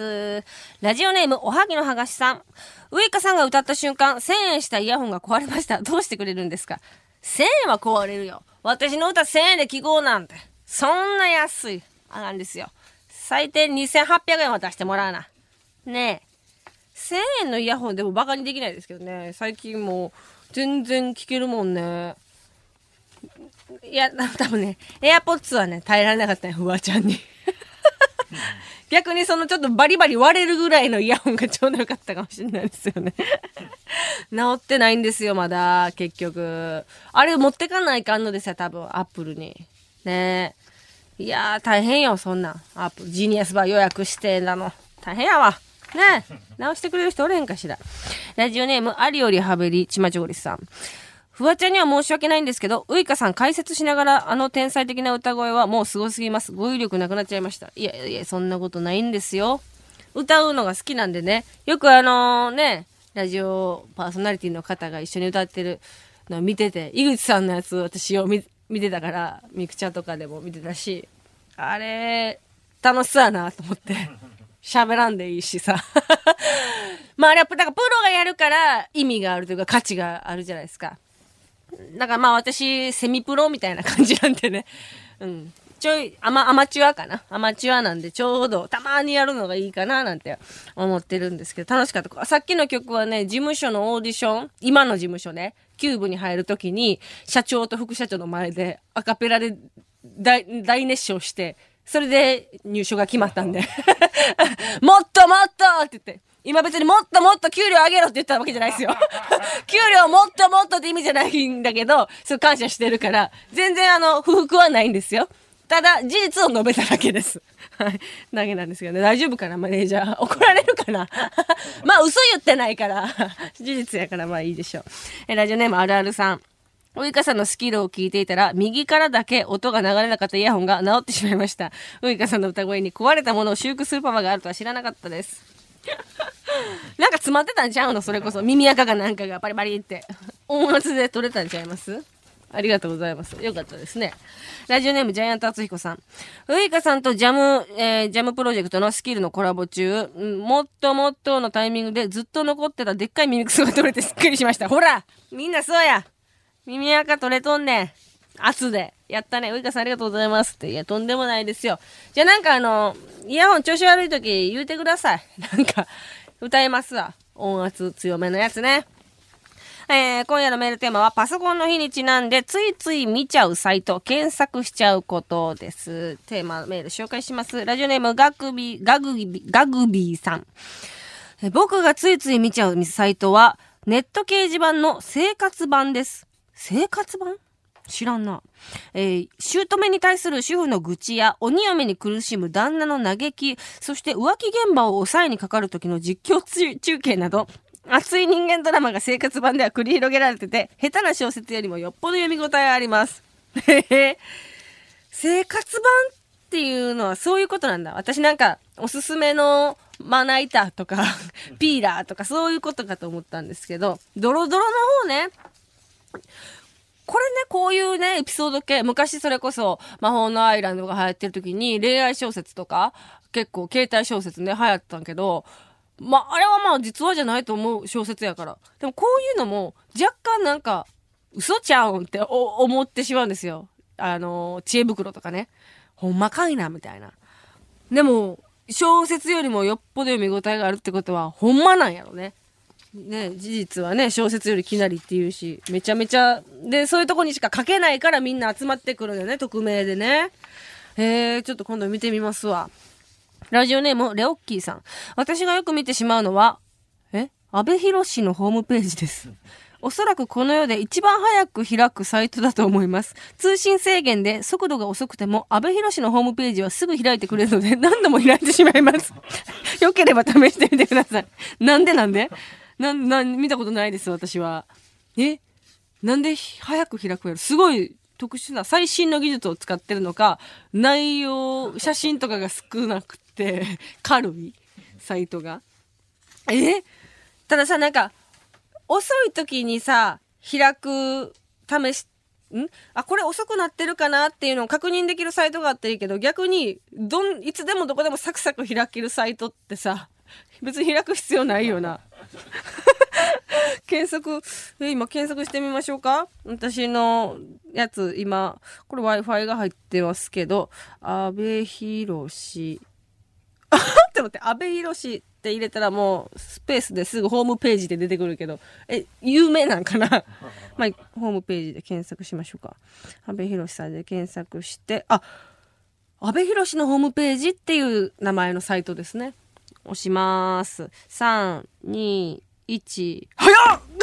[SPEAKER 1] ラジオネームおはぎのはがしさん。ウイカさんが歌った瞬間せんえんしたイヤホンが壊れました。どうしてくれるんですか。せんえんは壊れるよ。私の歌せんえんで聞こうなんてそんな安いあかんですよ。最低にせんはっぴゃくえんは出してもらうなねえ。せんえんのイヤホンでもバカにできないですけどね。最近もう全然聞けるもんね。いや多分ねエアポッツはね耐えられなかったねフワちゃんに逆にそのちょっとバリバリ割れるぐらいのイヤホンがちょうどよかったかもしれないですよね治ってないんですよまだ結局。あれ持ってかないかんのですよ多分アップルにねえ。いやー大変よそんなんアップルジーニアスバー予約してなの大変やわねえ直してくれる人おれんかしら。ラジオネームありよりはべりちまちょごりさん。フワちゃんには申し訳ないんですけど、ウイカさん解説しながらあの天才的な歌声はもうすごすぎます。語彙力なくなっちゃいました。いやいやそんなことないんですよ。歌うのが好きなんでね。よくあのねラジオパーソナリティの方が一緒に歌ってるのを見てて、井口さんのやつ私を 見, 見てたからミクチャとかでも見てたし、あれ楽しそうやなと思って喋らんでいいしさまああれはだからプロがやるから意味があるというか価値があるじゃないですか。だからまあ私セミプロみたいな感じなんでね、うん、ちょいアマ、アマチュアかなアマチュアなんでちょうどたまにやるのがいいかななんて思ってるんですけど、楽しかった。さっきの曲はね事務所のオーディション、今の事務所ねキューブに入るときに社長と副社長の前でアカペラで 大, 大熱唱して、それで入所が決まったんでもっともっとって言って、今別にもっともっと給料上げろって言ったわけじゃないですよ給料もっともっとって意味じゃないんだけど、そう感謝してるから全然あの不服はないんですよ。ただ事実を述べただけですはいだけなんですけどね。大丈夫かなマネージャー、怒られるかなまあ嘘言ってないから事実やからまあいいでしょう。えラジオネームあるあるさん。ウイカさんのスキルを聞いていたら右からだけ音が流れなかったイヤホンが治ってしまいました。ウイカさんの歌声に壊れたものを修復するパワーがあるとは知らなかったですなんか詰まってたんちゃうの、それこそ耳垢かなんかがバリバリって音圧で取れたんちゃいます。 ありがとうございます。よかったですね。ラジオネームジャイアント厚彦さん。ウイカさんとジャム、えー、ジャムプロジェクトのスキルのコラボ中、もっともっとのタイミングでずっと残ってたでっかい耳くそが取れてすっきりしました。ほらみんなそうや耳垢取れとんねん。圧で。やったね。ウイカさんありがとうございますって。いや、とんでもないですよ。じゃあなんかあの、イヤホン調子悪いとき言うてください。なんか、歌えますわ。音圧強めのやつね。えー、今夜のメールテーマはパソコンの日にちなんでついつい見ちゃうサイト、検索しちゃうことです。テーマメール紹介します。ラジオネームガグビー、ガグビー、ガグビーさん。え僕がついつい見ちゃうサイトはネット掲示板の生活版です。生活版？知らんな。えー、姑に対する主婦の愚痴や鬼嫁に苦しむ旦那の嘆き、そして浮気現場を抑えにかかる時の実況中継など、熱い人間ドラマが生活版では繰り広げられてて、下手な小説よりもよっぽど読み応えあります。生活版っていうのはそういうことなんだ。私なんかおすすめのまな板とかピーラーとかそういうことかと思ったんですけど、ドロドロの方ね。これね、こういうね、エピソード系、昔それこそ魔法のアイランドが流行ってる時に恋愛小説とか、結構携帯小説ね、流行ったんけど、まあ、あれはまあ実話じゃないと思う小説やから。でもこういうのも若干なんか、嘘ちゃうんって思ってしまうんですよ。あの、知恵袋とかね。ほんまかいな、みたいな。でも、小説よりもよっぽど読み応えがあるってことは、ほんまなんやろね。ね、事実はね、小説よりきなりっていうし、めちゃめちゃ、で、そういうとこにしか書けないからみんな集まってくるんだよね、匿名でね。えー、ちょっと今度見てみますわ。ラジオネーム、レオッキーさん。私がよく見てしまうのは、え安倍博士のホームページです。おそらくこの世で一番早く開くサイトだと思います。通信制限で速度が遅くても、安倍博士のホームページはすぐ開いてくれるので、何度も開いてしまいます。よければ試してみてください。なんでなんでなん、なん、見たことないです、私は。えなんで早く開くやろすごい特殊な最新の技術を使ってるのか、内容、写真とかが少なくて、軽いサイトが。えたださ、なんか、遅い時にさ、開く、試し、んあ、これ遅くなってるかなっていうのを確認できるサイトがあっていいけど、逆に、どん、いつでもどこでもサクサク開けるサイトってさ、別に開く必要ないよな。検索、え、今検索してみましょうか。私のやつ、今、これ Wi-Fi が入ってますけど、安倍博士。あって待って、安倍博士って入れたらもう、スペースですぐホームページで出てくるけど、え、有名なんかなまあ、ホームページで検索しましょうか。安倍博士さんで検索して、あ、安倍博士のホームページっていう名前のサイトですね。押します。さん、に、いち、早っ早っ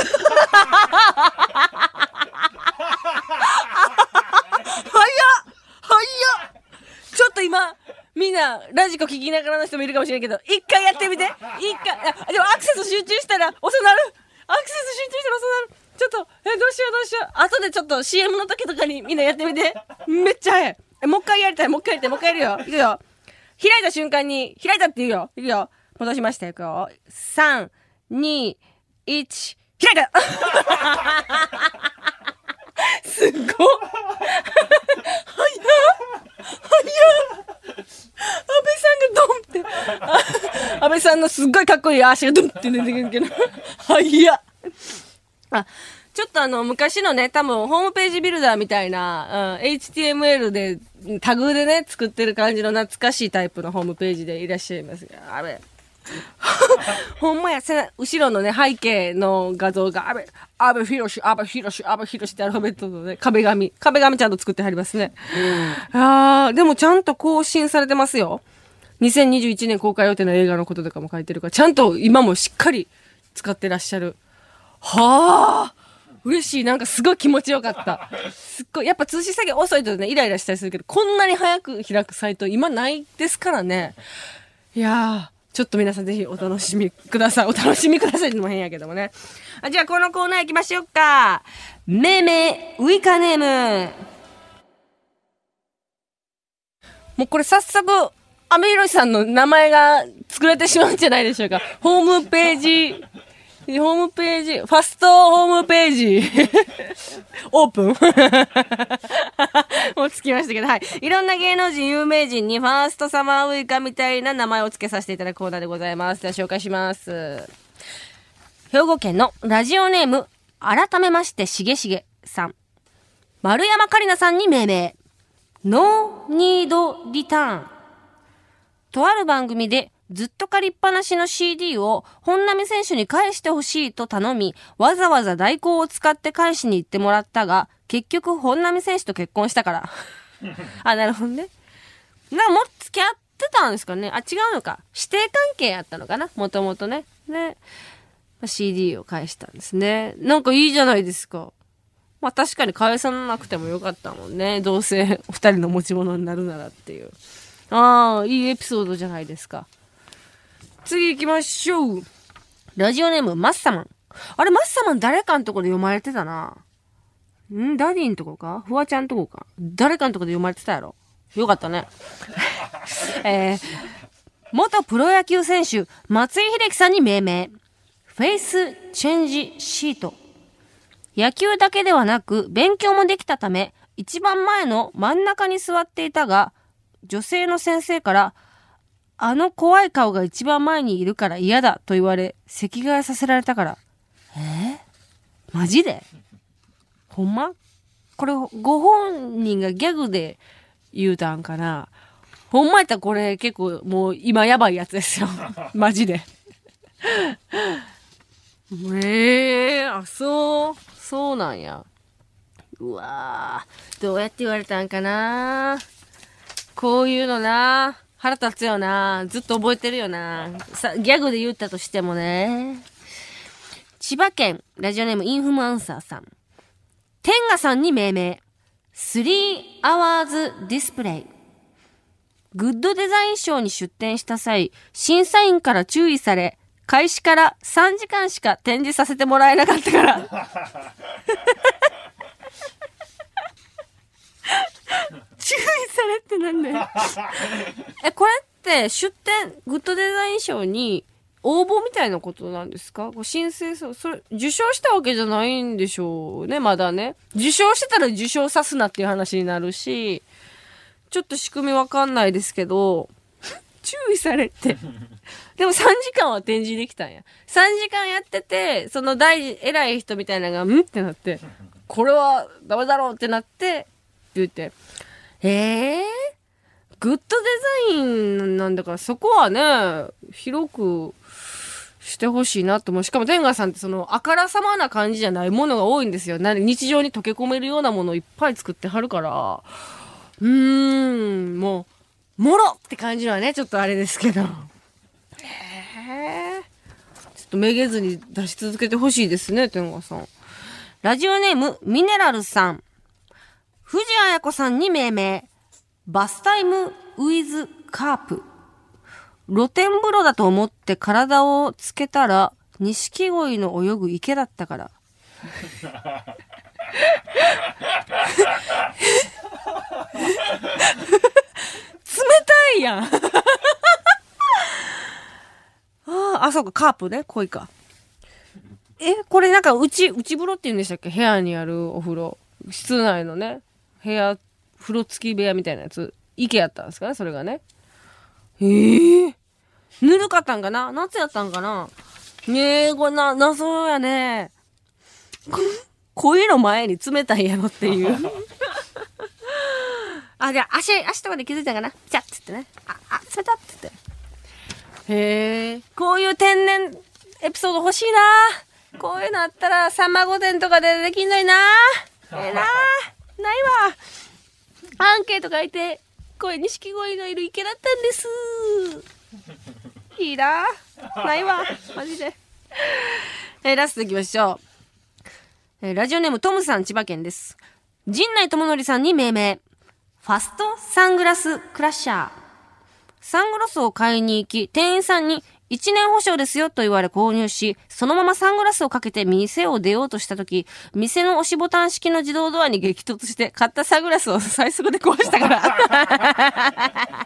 [SPEAKER 1] 早っちょっと今、みんな、ラジコ聞きながらの人もいるかもしれんけど、一回やってみて一回、あ、でもアクセス集中したら遅なるアクセス集中したら遅なるちょっと、え、どうしようどうしよう後でちょっと シーエム の時とかにみんなやってみてめっちゃ早いえ、もう一回やりたいもう一回やりたいもう一回やるよいくよ開いた瞬間に、開いたって言うよいくよ戻しましたよ、いくよさん、に、いち、開いたすっごっ早っ早っ安倍さんがドンって安倍さんのすっごいかっこいい足がドンって出てくるけど早っあ、ちょっとあの昔のね多分ホームページビルダーみたいな、うん、エイチティーエムエル でタグでね作ってる感じの懐かしいタイプのホームページでいらっしゃいますあれほんまや、後ろのね、背景の画像が、安倍、安倍博士、安倍博士、安倍博士ってアルファベットのね、壁紙。壁紙ちゃんと作ってはりますね。うん、あー、でもちゃんと更新されてますよ。にせんにじゅういちねん公開予定の映画のこととかも書いてるから、ちゃんと今もしっかり使ってらっしゃる。はー、嬉しい。なんかすごい気持ちよかった。すっごい、やっぱ通信作業遅いとね、イライラしたりするけど、こんなに早く開くサイト今ないですからね。いやー。ちょっと皆さんぜひお楽しみください。お楽しみくださいってのも変やけどもね。あ、じゃあこのコーナー行きましょうか。めめウイカネーム。もうこれ早速、アメヒロシさんの名前が作れてしまうんじゃないでしょうか。ホームページホームページ、ファストホームページ、オープンもうつきましたけど、はい。いろんな芸能人、有名人にファーストサマーウイカみたいな名前を付けさせていただくコーナーでございます。では紹介します。兵庫県のラジオネーム、改めましてしげしげさん。丸山桂里奈さんに命名。ノーニードリターン。とある番組でずっと借りっぱなしの シーディー を本並選手に返してほしいと頼み、わざわざ代行を使って返しに行ってもらったが、結局本並選手と結婚したから。あ、なるほどね。な、もう付き合ってたんですかね。あ、違うのか。師弟関係やったのかな。もともとね。ね。シーディー を返したんですね。なんかいいじゃないですか。まあ確かに返さなくてもよかったもんね。どうせ二人の持ち物になるならっていう。ああ、いいエピソードじゃないですか。次行きましょう。ラジオネーム、マッサマン。あれ、マッサマン誰かのとこで読まれてたな。んダディんとこかフワちゃんとこか誰かのとこで読まれてたやろ。よかったね。えー、元プロ野球選手、松井秀喜さんに命名。フェイスチェンジシート。野球だけではなく、勉強もできたため、一番前の真ん中に座っていたが、女性の先生から、あの怖い顔が一番前にいるから嫌だと言われ、席替えさせられたから。えー、マジでほんまこれ、ご本人がギャグで言うたんかな。ほんまやったらこれ結構もう今やばいやつですよ。マジで。ええー、あ、そう、そうなんや。うわぁ、どうやって言われたんかな。こういうのな。腹立つよな。ずっと覚えてるよな。さ、ギャグで言ったとしてもね。千葉県、ラジオネームインフルエンサーさん。天下さんに命名。スリーアワーズディスプレイ。グッドデザイン賞に出展した際、審査員から注意され、開始からさんじかんしか展示させてもらえなかったから。注意されってなんだよ。え、これって出展、グッドデザイン賞に応募みたいなことなんですか？こう申請そう、それ、受賞したわけじゃないんでしょうね、まだね。受賞してたら受賞さすなっていう話になるし、ちょっと仕組みわかんないですけど、注意されって。でもさんじかんは展示できたんや。さんじかんやってて、その大、偉い人みたいなのが、んってなって、これはダメだろうってなって、って言って、えー、グッドデザインなんだからそこはね、広くしてほしいなと思う。しかも天下さんってそのあからさまな感じじゃないものが多いんですよ。日常に溶け込めるようなものをいっぱい作ってはるから、うーん、もう、もろって感じはね、ちょっとあれですけど。へー。ちょっとめげずに出し続けてほしいですね、天下さん。ラジオネーム、ミネラルさん。藤あや子さんに命名。バスタイムウィズカープ。露天風呂だと思って体をつけたら、錦鯉の泳ぐ池だったから。冷たいやん。ああ、あ、そうか、カープね、鯉か。え、これなんか、うち、内風呂って言うんでしたっけ？部屋にあるお風呂。室内のね、部屋、風呂付き部屋みたいなやつ。池やったんですかね、それがね。ええー。ぬるかったんかな？夏やったんかな？ねえ、これな、謎やね。こういうの前に冷たいやろっていう。あ、じゃあ足、足とかで気づいたんかな？チャッつってね。あ、あ、冷たっつって。へえ、こういう天然エピソード欲しいな。こういうのあったら、さんま御殿とかでできんのにな。ええな。ないわ。アンケート書いて、これ錦鯉のいる池だったんです。いいな。ないわ。マジで。えー、ラスト行きましょう。えー、ラジオネームトムさん、千葉県です。陣内智則さんに命名。ファストサングラスクラッシャー。サングラスを買いに行き、店員さんにいちねん保証ですよと言われ購入し、そのままサングラスをかけて店を出ようとしたとき、店の押しボタン式の自動ドアに激突して、買ったサングラスを最速で壊したから。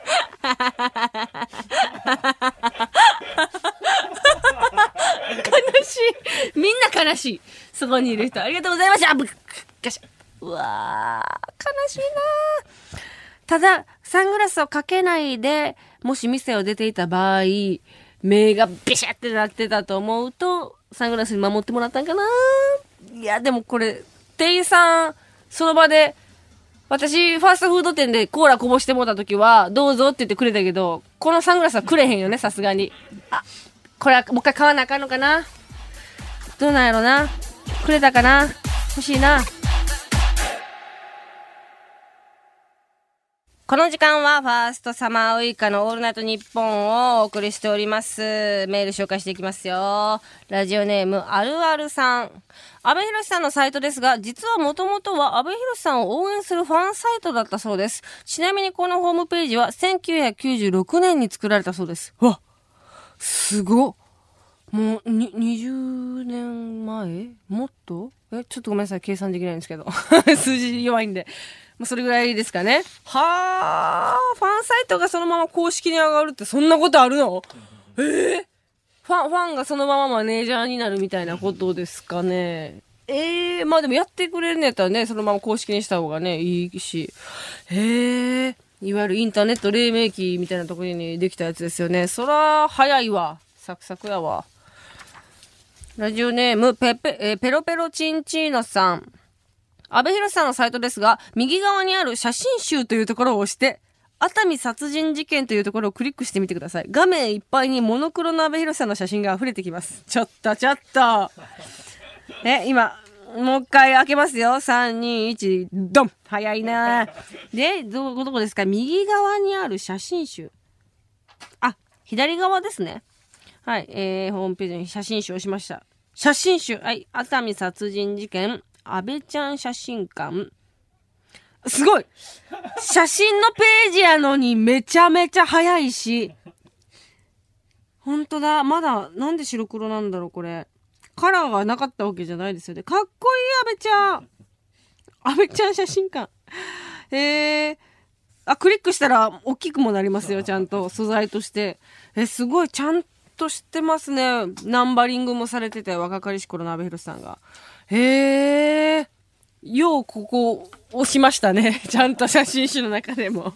[SPEAKER 1] 悲しい。みんな悲しい。そこにいる人。ありがとうございました。ぶっガシャ。うわー、悲しいな。ただ、サングラスをかけないで、もし店を出ていた場合、目がビシャってなってたと思うと、サングラスに守ってもらったんかな。いや、でもこれ、店員さん、その場で、私、ファーストフード店でコーラこぼしてもらった時は、どうぞって言ってくれたけど、このサングラスはくれへんよね、さすがに。あ、これはもう一回買わなあかんのかな。どうなんやろな。くれたかな。欲しいな。この時間はファーストサマーウイカのオールナイトニッポンをお送りしております。メール紹介していきますよ。ラジオネームあるあるさん。阿部寛さんのサイトですが、実はもともとは阿部寛さんを応援するファンサイトだったそうです。ちなみにこのホームページはせんきゅうひゃくきゅうじゅうろくねんに作られたそうです。わっ、すごっ。もうににじゅうねんまえもっとえ、ちょっとごめんなさい。計算できないんですけど。数字弱いんで。まあ、それぐらいですかね。はー、ファンサイトがそのまま公式に上がるってそんなことあるの？えー、ファン、ファンがそのままマネージャーになるみたいなことですかね。えー、まあでもやってくれるんやったらね、そのまま公式にした方がね、いいし。へー、いわゆるインターネット黎明期みたいなところにできたやつですよね。そら、早いわ。サクサクやわ。ラジオネーム、ペペ、えー、ペロペロチンチーノさん。阿部寛さんのサイトですが、右側にある写真集というところを押して、熱海殺人事件というところをクリックしてみてください。画面いっぱいにモノクロの阿部寛さんの写真が溢れてきます。ちょっとちょっと。え、今、もう一回開けますよ。さん、に、いち、ドン。早いな。で、ど、どこですか？右側にある写真集。あ、左側ですね。はい、えー、ホームページに写真集を押しました。写真集、はい、熱海殺人事件、安倍ちゃん写真館。すごい！写真のページやのにめちゃめちゃ早いし。ほんとだ、まだ、なんで白黒なんだろう、これ。カラーがなかったわけじゃないですよね。かっこいい、安倍ちゃん。安倍ちゃん写真館。えー、あ、クリックしたら大きくもなりますよ、ちゃんと。素材として。え、すごい、ちゃんとしてますね。ナンバリングもされてて、若かりし頃の阿部寛さんが。へえ、ようここ押しましたね。ちゃんと写真集の中でも。こういう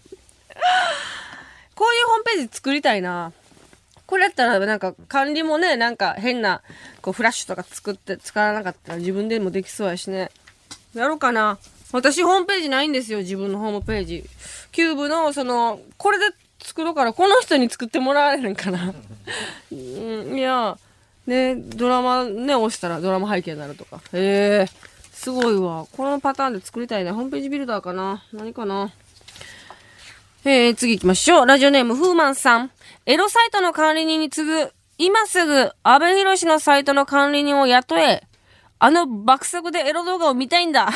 [SPEAKER 1] ホームページ作りたいな。これやったらなんか管理もね、なんか変なこうフラッシュとか作って使わなかったら自分でもできそうやしね。やろうかな。私ホームページないんですよ、自分のホームページ。キューブのその、これで作ろうから、この人に作ってもらえるんかな。うん、いや、ね、ドラマね、押したらドラマ背景になるとか。へえ、すごいわ。このパターンで作りたいね。ホームページビルダーかな。何かな。えー、次行きましょう。ラジオネーム、フーマンさん。エロサイトの管理人に次ぐ、今すぐ、阿部寛のサイトの管理人を雇え。あの爆速でエロ動画を見たいんだ。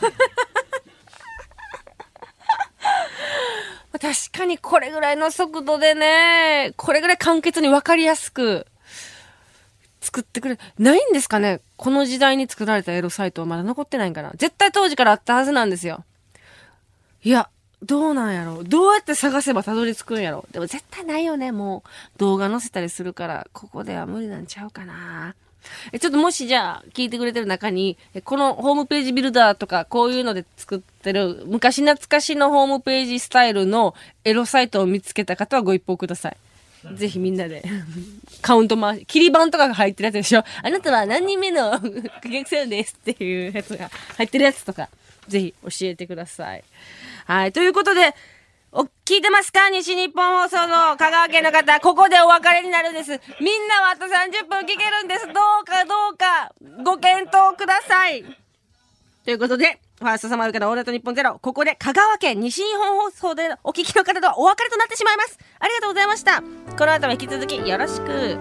[SPEAKER 1] 確かにこれぐらいの速度でね、これぐらい簡潔に分かりやすく作ってくれ、ないんですかね？この時代に作られたエロサイトはまだ残ってないんかな？絶対当時からあったはずなんですよ。いや、どうなんやろ？どうやって探せばたどり着くんやろ？でも絶対ないよね、もう。動画載せたりするから、ここでは無理なんちゃうかな。え、ちょっともしじゃあ、聞いてくれてる中に、このホームページビルダーとか、こういうので作ってる、昔懐かしのホームページスタイルのエロサイトを見つけた方はご一報ください。ぜひみんなで、カウント回し、切り板とかが入ってるやつでしょ？あなたは何人目の顧客さんですっていうやつが入ってるやつとか、ぜひ教えてください。はい、ということで、お、聞いてますか？西日本放送の香川県の方、ここでお別れになるんです。みんなはあとさんじゅっぷん聞けるんです。どうかどうか、ご検討ください。ということで、ファーストサマーウイカのオールナイトニッポンゼロ、ここで香川県西日本放送でお聞きの方とはお別れとなってしまいます。ありがとうございました。この後も引き続きよろしく。日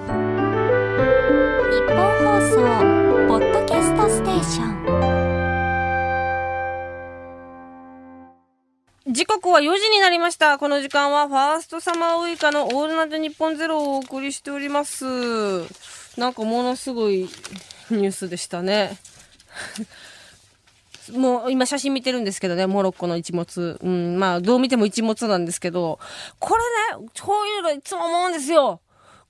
[SPEAKER 2] 本放送ポッドキャストステーション。
[SPEAKER 1] 時刻はよじになりました。この時間はファーストサマーウイカのオールナイトニッポンゼロをお送りしております。なんかものすごいニュースでしたね。もう今写真見てるんですけどね、モロッコの一物。うん、まあどう見ても一物なんですけど、これね、こういうのいつも思うんですよ。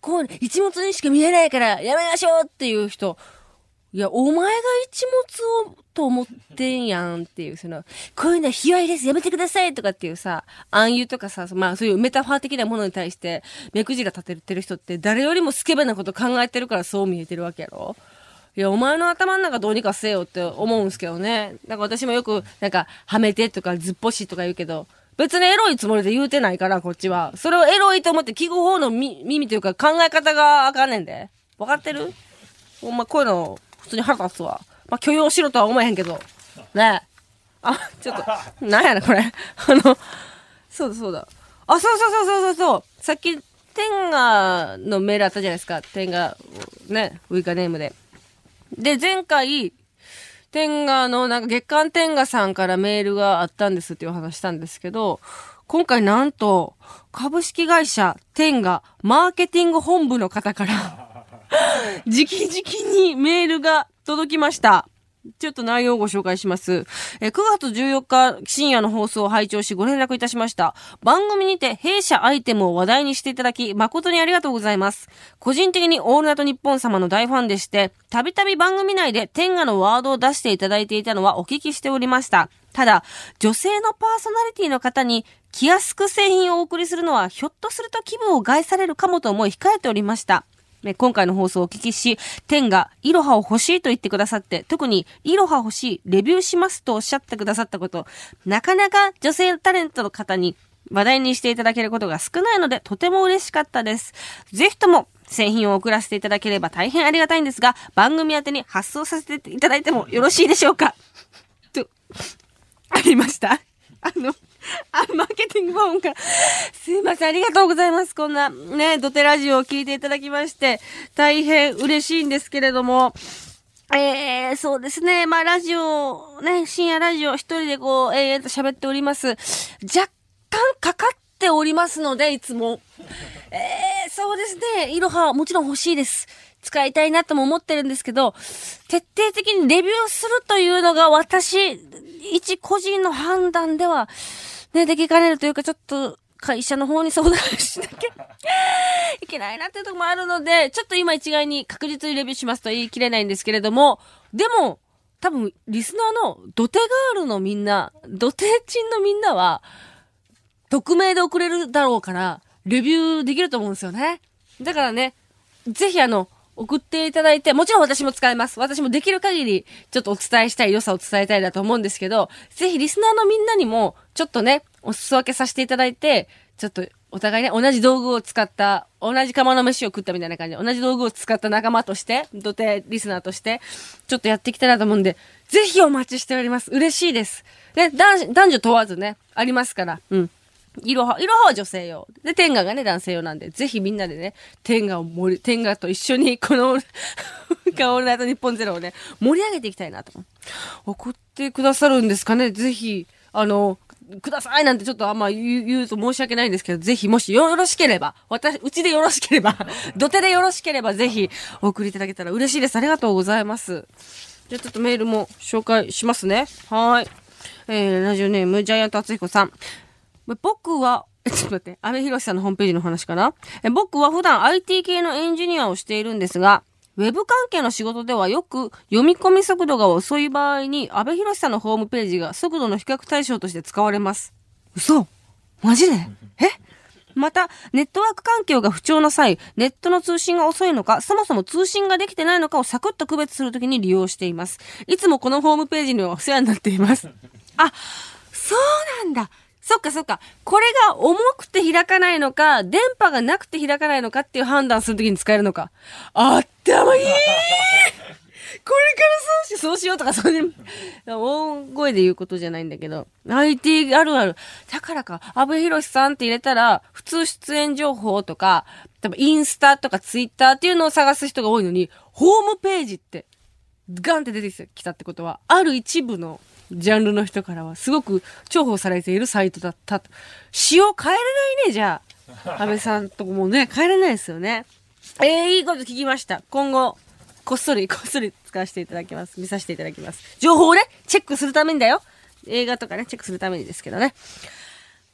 [SPEAKER 1] こう、一物にしか見えないからやめましょうっていう人、いや、お前が一物をと思ってんやんっていう、その、こういうのは卑猥です、やめてくださいとかっていうさ、暗喩とかさ、まあそういうメタファー的なものに対して、目くじら立ててる人って誰よりもスケベなこと考えてるからそう見えてるわけやろ。いや、お前の頭の中どうにかせよって思うんすけどね。なんか私もよく、なんか、はめてとかずっぽしとか言うけど、別にエロいつもりで言うてないから、こっちは。それをエロいと思って聞く方の耳というか考え方があかんねんで。わかってる？ほんまこういうの、普通に腹立つわ。まあ、許容しろとは思えへんけど。ねえ。あ、ちょっと、なんやねこれ。あの、そうだそうだ。あ、そうそうそうそうそうそう。さっき、テンガのメールあったじゃないですか。テンガ、ね、ウイカネームで。で、前回、テンガの、なんか月刊テンガさんからメールがあったんですっていう話したんですけど、今回なんと、株式会社テンガマーケティング本部の方から、直々にメールが届きました。ちょっと内容をご紹介します。えくがつじゅうよっか深夜の放送を拝聴しご連絡いたしました。番組にて弊社アイテムを話題にしていただき誠にありがとうございます。個人的にオールナイトニッポン様の大ファンでして、たびたび番組内で天下のワードを出していただいていたのはお聞きしておりました。ただ、女性のパーソナリティの方に気安く製品をお送りするのはひょっとすると気分を害されるかもと思い控えておりました。今回の放送をお聞きし、天がイロハを欲しいと言ってくださって、特にイロハ欲しい、レビューしますとおっしゃってくださったこと、なかなか女性タレントの方に話題にしていただけることが少ないので、とても嬉しかったです。ぜひとも製品を送らせていただければ大変ありがたいんですが、番組宛てに発送させていただいてもよろしいでしょうかと、ありました。あの、あ、マーケティング本から。すいません、ありがとうございます。こんな、ね、ドテラジオを聞いていただきまして、大変嬉しいんですけれども、えー、そうですね、まあ、ラジオ、ね、深夜ラジオ一人でこう、永遠と喋っております。若干かかっておりますので、いつも。えー、そうですね、イロハもちろん欲しいです。使いたいなとも思ってるんですけど、徹底的にレビューするというのが私、一個人の判断では、ね、できかねるというか、ちょっと会社の方に相談しなきゃいけないなっていうところもあるので、ちょっと今一概に確実にレビューしますとは言い切れないんですけれども、でも、多分、リスナーのドテガールのみんな、ドテチンのみんなは、匿名で送れるだろうから、レビューできると思うんですよね。だからね、ぜひあの、送っていただいて、もちろん私も使います。私もできる限り、ちょっとお伝えしたい良さを伝えたいだと思うんですけど、ぜひリスナーのみんなにも、ちょっとね、お裾分けさせていただいて、ちょっとお互いね、同じ道具を使った、同じ釜の飯を食ったみたいな感じで、同じ道具を使った仲間として、ドテリスナーとして、ちょっとやっていきたいなと思うんで、ぜひお待ちしております。嬉しいです。ね、男、男女問わずね、ありますから。うん。イロハ、イロハは女性用。で、テンガがね、男性用なんで、ぜひみんなでね、テンガを盛り、テンガと一緒に、この、オールナイトニッポンゼロをね、盛り上げていきたいなと。送ってくださるんですかね、ぜひ、あの、くださいなんてちょっとあんま言う、言うと申し訳ないんですけど、ぜひもしよろしければ、私、うちでよろしければ、土手でよろしければ、ぜひ、お送りいただけたら嬉しいです。ありがとうございます。じゃあちょっとメールも紹介しますね。はい。えー、ラジオネーム、ジャイアント厚彦さん。僕は、ちょっと待って、安倍博さんのホームページの話かな。え僕は普段 アイティー 系のエンジニアをしているんですが、ウェブ関係の仕事ではよく読み込み速度が遅い場合に、安倍博さんのホームページが速度の比較対象として使われます。嘘？マジで？え？また、ネットワーク環境が不調な際、ネットの通信が遅いのか、そもそも通信ができてないのかをサクッと区別するときに利用しています。いつもこのホームページにはお世話になっています。あ、そうなんだ。そっかそっか。これが重くて開かないのか、電波がなくて開かないのかっていう判断するときに使えるのか。あったまいいこれからそうし、そうしようとか、そういう、大声で言うことじゃないんだけど、アイティー あるある。だからか、安倍博さんって入れたら、普通出演情報とか、多分インスタとかツイッターっていうのを探す人が多いのに、ホームページって、ガンって出てきたってことは、ある一部の、ジャンルの人からはすごく重宝されているサイトだった。仕様変えれないね、じゃあ。安倍さんとこもね、変えれないですよね。えー、いいこと聞きました。今後、こっそり、こっそり使わせていただきます。見させていただきます。情報をね、チェックするためにだよ。映画とかね、チェックするためにですけどね。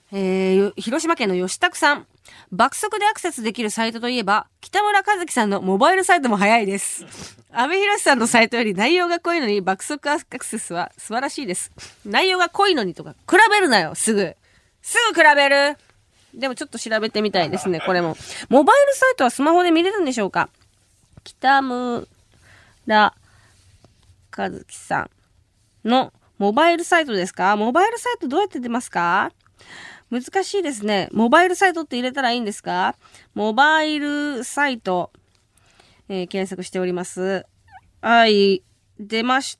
[SPEAKER 1] えー、広島県の吉拓さん。爆速でアクセスできるサイトといえば、北村和樹さんのモバイルサイトも早いです。阿部寛さんのサイトより内容が濃いのに爆速アクセスは素晴らしいです。内容が濃いのにとか、比べるなよ、すぐ。すぐ比べる。でもちょっと調べてみたいですね、これも。モバイルサイトはスマホで見れるんでしょうか？北村和樹さんのモバイルサイトですか？モバイルサイトどうやって出ますか？難しいですね。モバイルサイトって入れたらいいんですか？モバイルサイト、えー、検索しております。はい、出ました。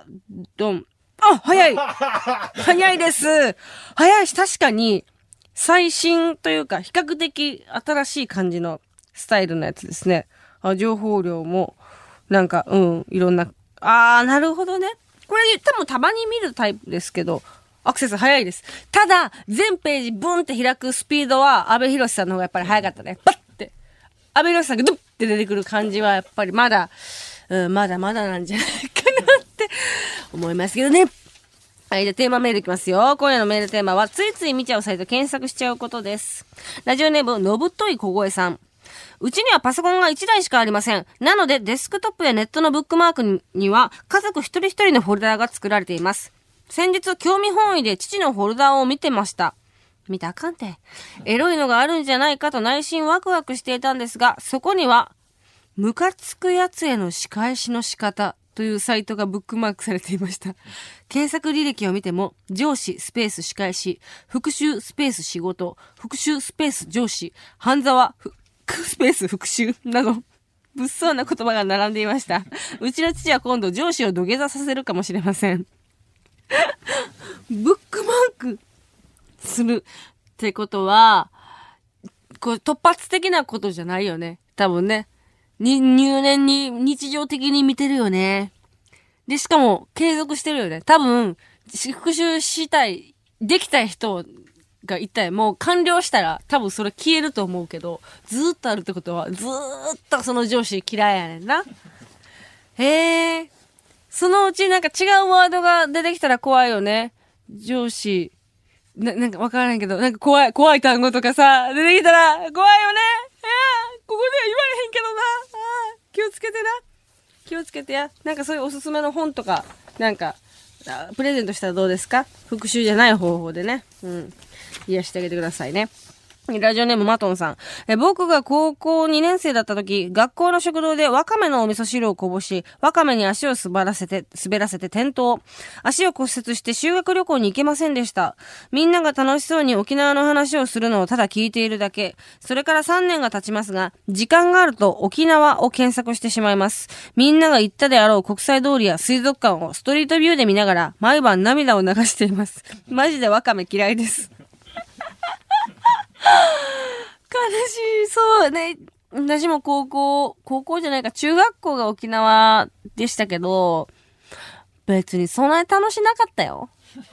[SPEAKER 1] ドン。あ、早い早いです。早いし、確かに、最新というか、比較的新しい感じのスタイルのやつですね。あ、情報量も、なんか、うん、いろんな、あー、なるほどね。これ多分たまに見るタイプですけど、アクセス早いです。ただ、全ページブンって開くスピードは、阿部寛さんの方がやっぱり早かったね。バッて。阿部寛さんがドゥッって出てくる感じは、やっぱりまだ、うん、まだまだなんじゃないかなって思いますけどね。はい、じゃあテーマメールいきますよ。今夜のメールテーマは、ついつい見ちゃうサイト検索しちゃうことです。ラジオネーム、のぶとい小声さん。うちにはパソコンがいちだいしかありません。なので、デスクトップやネットのブックマークには、家族一人一人のフォルダーが作られています。先日、興味本位で父のフォルダーを見てました。見たらあかんて。エロいのがあるんじゃないかと内心ワクワクしていたんですが、そこには、ムカつくやつへの仕返しの仕方というサイトがブックマークされていました。検索履歴を見ても、上司スペース仕返し、復讐スペース仕事、復讐スペース上司、半沢スペース復讐など、物騒な言葉が並んでいました。うちの父は今度上司を土下座させるかもしれません。ブックマークするってことは、これ突発的なことじゃないよね。多分ね。に、入念に日常的に見てるよね。で、しかも継続してるよね。多分、復習したい、できたい人がいたい。もう完了したら多分それ消えると思うけど、ずーっとあるってことは、ずーっとその上司嫌いやねんな。へー。そのうちなんか違うワードが出てきたら怖いよね。上司。な、なんかわからないけど、なんか怖い、怖い単語とかさ、出てきたら怖いよね。ああ、ここでは言われへんけどな。ああ、気をつけてな。気をつけてや。なんかそういうおすすめの本とか、なんか、プレゼントしたらどうですか？復習じゃない方法でね。うん。癒してあげてくださいね。ラジオネームマトンさん。え僕が高校にねん生だった時、学校の食堂でワカメのお味噌汁をこぼし、ワカメに足を滑らせて、滑らせて転倒。足を骨折して修学旅行に行けませんでした。みんなが楽しそうに沖縄の話をするのをただ聞いているだけ。それからさんねんが経ちますが、時間があると沖縄を検索してしまいます。みんなが行ったであろう国際通りや水族館をストリートビューで見ながら、毎晩涙を流しています。マジでワカメ嫌いです。悲しい。そうね。私も高校、高校じゃないか、中学校が沖縄でしたけど、別にそんなに楽しなかったよ。うん。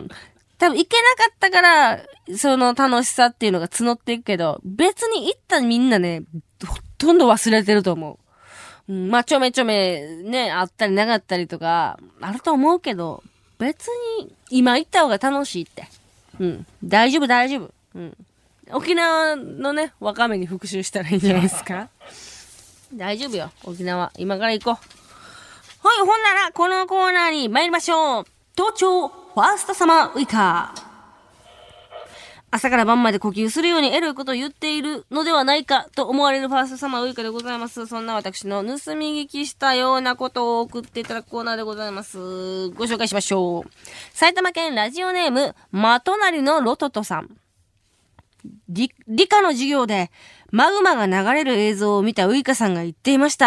[SPEAKER 1] 多分行けなかったから、その楽しさっていうのが募っていくけど、別に行ったみんなね、ほとんど忘れてると思う。うん、まあ、ちょめちょめね、あったりなかったりとか、あると思うけど、別に今行った方が楽しいって。うん。大丈夫大丈夫。うん。沖縄のね、ワカメに復習したらいいんじゃないですか？大丈夫よ、沖縄。今から行こう。ほい、ほんなら、このコーナーに参りましょう。東京ファーストサマーウイカー。朝から晩まで呼吸するようにエロいことを言っているのではないかと思われるファーストサマーウイカでございます。そんな私の盗み聞きしたようなことを送っていただくコーナーでございます。ご紹介しましょう。埼玉県ラジオネーム、まとなりのロトトさん。理, 理科の授業でマグマが流れる映像を見たウイカさんが言っていました。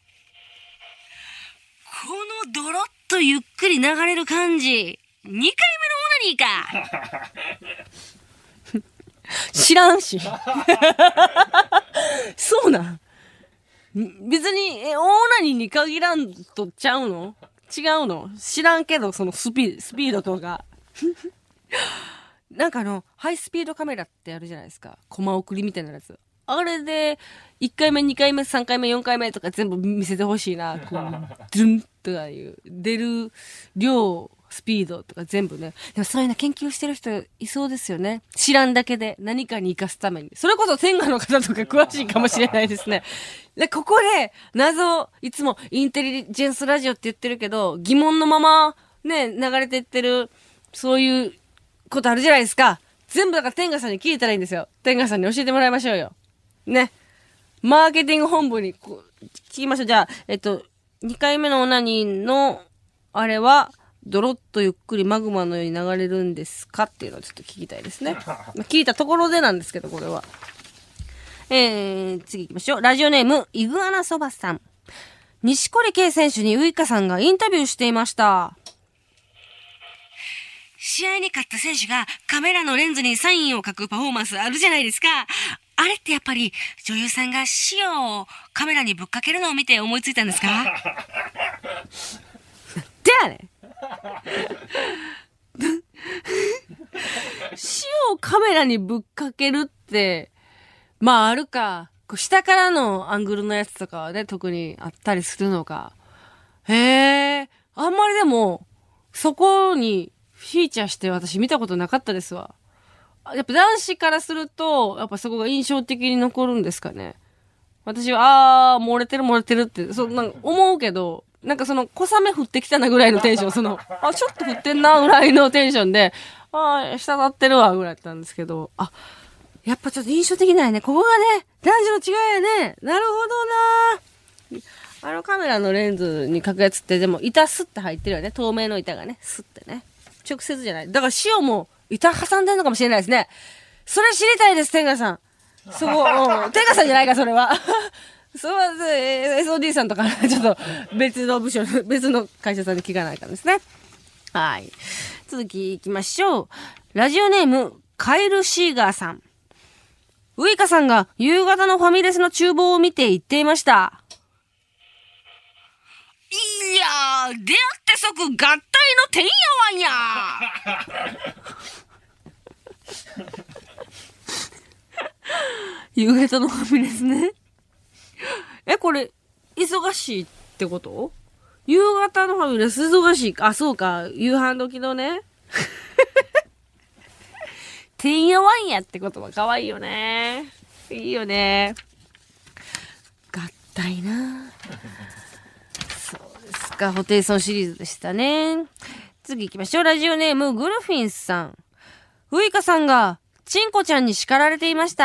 [SPEAKER 1] このドロッとゆっくり流れる感じ、にかいめのオナニーか知らんしそうなん別にえオーナニーに限らんとちゃうの？違うの？知らんけど、そのスピスピードとかなんかあの、ハイスピードカメラってあるじゃないですか。コマ送りみたいなやつ。あれで、いっかいめ、にかいめ、さんかいめ、よんかいめとか全部見せてほしいな。こう、ドゥンとかいう、出る量、 スピードとか全部ね。でもそういうの研究してる人いそうですよね。知らんだけで何かに活かすために。それこそ天下の方とか詳しいかもしれないですね。で、ここで謎、いつもインテリジェンスラジオって言ってるけど、疑問のままね、流れていってる、そういうことあるじゃないですか。全部だから天下さんに聞いたらいいんですよ。天下さんに教えてもらいましょうよ。ね。マーケティング本部にこう聞きましょう。じゃあ、えっと、にかいめのオナニーの、あれは、ドロッとゆっくりマグマのように流れるんですかっていうのをちょっと聞きたいですね。聞いたところでなんですけど、これは。えー、次行きましょう。ラジオネーム、イグアナそばさん。錦織圭選手にウイカさんがインタビューしていました。試合に勝った選手がカメラのレンズにサインを書くパフォーマンスあるじゃないですか。あれってやっぱり女優さんが塩をカメラにぶっかけるのを見て思いついたんですか？でやね塩をカメラにぶっかけるって、まああるか。こう下からのアングルのやつとかはね、特にあったりするのか。へえ、あんまりでも、そこにフィーチャーして私見たことなかったですわ。やっぱ男子からすると、やっぱそこが印象的に残るんですかね。私は、あー、漏れてる漏れてるって、そう、なんか思うけど、なんかその、小雨降ってきたなぐらいのテンション、その、あ、ちょっと降ってんなぐらいのテンションで、あー、下立ってるわぐらいだったんですけど、あ、やっぱちょっと印象的なんやね。ここがね、男女の違いやね。なるほどな。あのカメラのレンズに描くやつって、でも板スッて入ってるよね。透明の板がね、スッてね。直接じゃない。だから塩も板挟んでんのかもしれないですね。それ知りたいです、天下さん。そこ、うん、天下さんじゃないか、それは。それは、エスオーディー さんとか、ちょっと別の部署、別の会社さんに聞かないからですね。はい。続き行きましょう。ラジオネーム、カエルシーガーさん。ウイカさんが夕方のファミレスの厨房を見て言っていました。いやー、出会って即合体のてんやわんや夕方のファミレスね。え、これ、忙しいってこと？夕方のファミレス忙しい。あ、そうか。夕飯時のね。てんやわんやって言葉かわいいよね。いいよね。合体な。そうですか。ホテイソンシリーズでしたね。次行きましょう。ラジオネームグルフィンスさん。ウイカさんがチンコちゃんに叱られていました。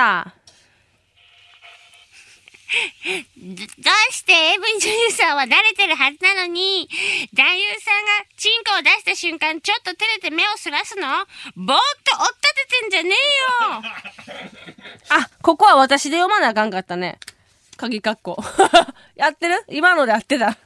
[SPEAKER 1] どうして エーブイ 女優さんは慣れてるはずなのに、男優さんがチンコを出した瞬間ちょっと照れて目をそらすの？ぼーっと追っ立ててんじゃねえよあ、ここは私で読まなあかんかったね。鍵括弧。やってる？今ので合ってた。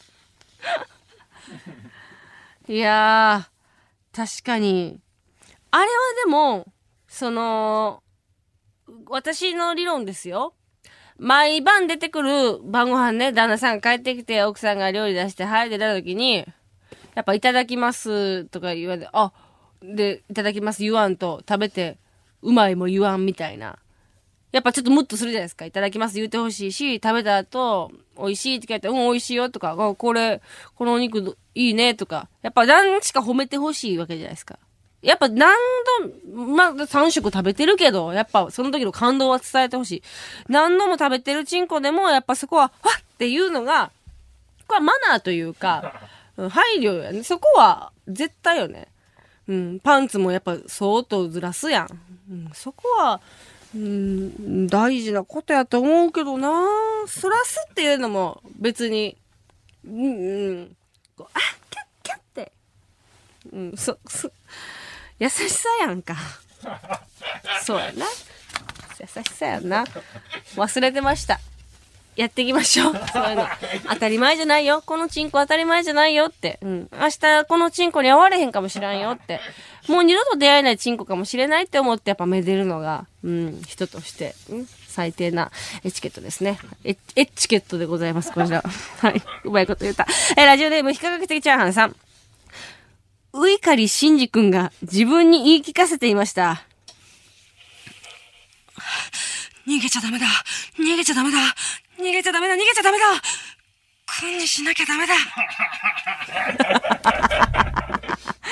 [SPEAKER 1] いやー、確かに。あれはでも、その、私の理論ですよ。毎晩出てくる晩ご飯ね、旦那さんが帰ってきて、奥さんが料理出して、はい、出た時に、やっぱいただきますとか言われて、あ、で、いただきます言わんと、食べて、うまいも言わんみたいな。やっぱちょっとムッとするじゃないですか。いただきます言ってほしいし、食べた後、美味しいって聞いて、うん、美味しいよとか、これ、このお肉いいねとか、やっぱ何しか褒めてほしいわけじゃないですか。やっぱ何度、まあ、さん食食べてるけど、やっぱその時の感動は伝えてほしい。何度も食べてるチンコでも、やっぱそこは、わっっていうのが、これはマナーというか、配慮やね。そこは絶対よね。うん、パンツもやっぱそーっとずらすやん。うん、そこは、うん、大事なことやと思うけどな。そらすっていうのも別に、うん、うん、こうあ、キャッキャッって。うん、そ、そ、優しさやんか。そうやな。優しさやんな。忘れてました。やっていきましょう。そういうの。当たり前じゃないよ。このチンコ当たり前じゃないよって。うん。明日このチンコに会われへんかもしらんよって。もう二度と出会えないチンコかもしれないって思ってやっぱめでるのが、うん、人として、うん、最低なエチケットですね。エエチケットでございます、こちら。はい。うまいこと言った。え、ラジオネーム、非科学的チャーハンさん。ウイカリシンジ君が自分に言い聞かせていました。逃げちゃダメだ。逃げちゃダメだ。逃げちゃダメだ。逃げちゃダメだ。君にしなきゃダメだ。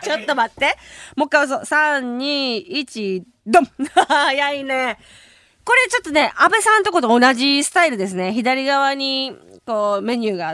[SPEAKER 1] ちょっと待って。もう一回押そう。さん、に、いち、ドン早いね。これちょっとね、安倍さんとこと同じスタイルですね。左側に、こう、メニューがあって、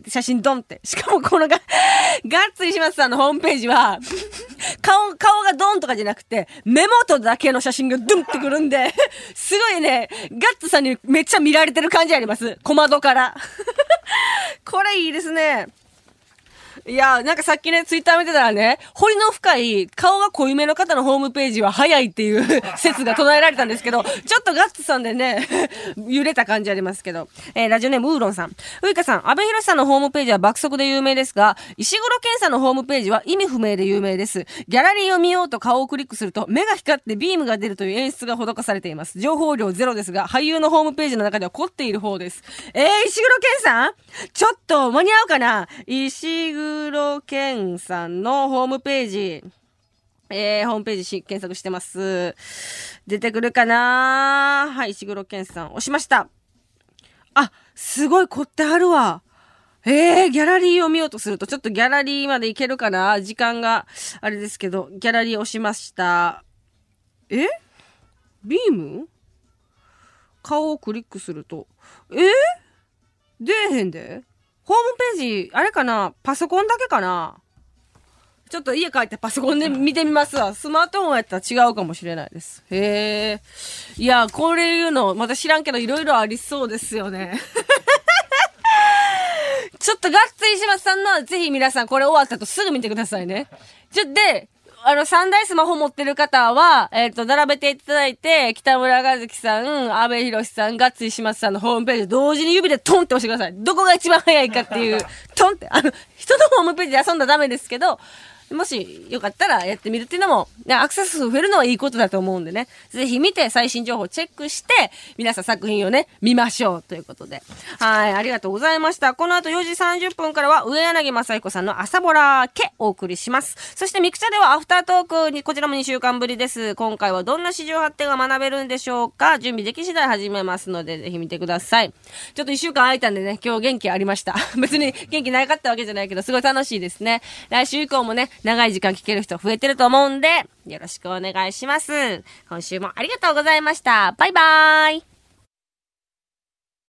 [SPEAKER 1] 写真ドンって。しかもこのが、ガッツリしますさんのホームページは、顔、顔がドンとかじゃなくて、目元だけの写真がドンってくるんで、すごいね、ガッツさんにめっちゃ見られてる感じあります。小窓から。これいいですね。いや、なんかさっきね、ツイッター見てたらね、彫りの深い、顔が濃いめの方のホームページは早いっていう説が唱えられたんですけど、ちょっとガッツさんでね、揺れた感じありますけど。えー、ラジオネームウーロンさん。ウイカさん、安倍博さんのホームページは爆速で有名ですが、石黒健さんのホームページは意味不明で有名です。ギャラリーを見ようと顔をクリックすると、目が光ってビームが出るという演出が施されています。情報量ゼロですが、俳優のホームページの中では凝っている方です。えー、石黒健さんちょっと間に合うかな石黒健さんのホームページ。えー、ホームページし検索してます。出てくるかなはい、石黒健さん。押しました。あ、すごい凝ってあるわ。えー、ギャラリーを見ようとすると、ちょっとギャラリーまで行けるかな時間があれですけど、ギャラリー押しました。えビーム顔をクリックすると。えー、出えへんでホームページ、あれかなパソコンだけかなちょっと家帰ってパソコンで見てみますわ。スマートフォンやったら違うかもしれないです。へえ。いや、これいうの、また知らんけどいろいろありそうですよね。ちょっとガッツリしますさんのはぜひ皆さんこれ終わったとすぐ見てくださいね。ちょ、で、あの、さんだいスマホ持ってる方は、えっと、並べていただいて、北村和樹さん、安倍博さん、ガッツリしますさんのホームページ同時に指でトンって押してください。どこが一番早いかっていう、トンって、あの、人のホームページで遊んだらダメですけど、もしよかったらやってみるっていうのも、ね、アクセス数増えるのはいいことだと思うんでね。ぜひ見て最新情報チェックして、皆さん作品をね、見ましょうということで。はい、ありがとうございました。この後よじさんじゅっぷんからは上柳正彦さんの朝ボラ系お送りします。そしてミクチャではアフタートークに、こちらもにしゅうかんぶりです。今回はどんな市場発展が学べるんでしょうか。準備でき次第始めますので、ぜひ見てください。ちょっといっしゅうかん空いたんでね、今日元気ありました。別に元気なかったわけじゃないけど、すごい楽しいですね。来週以降もね、長い時間聞ける人増えてると思うんで、よろしくお願いします。今週もありがとうございました。バイバーイ。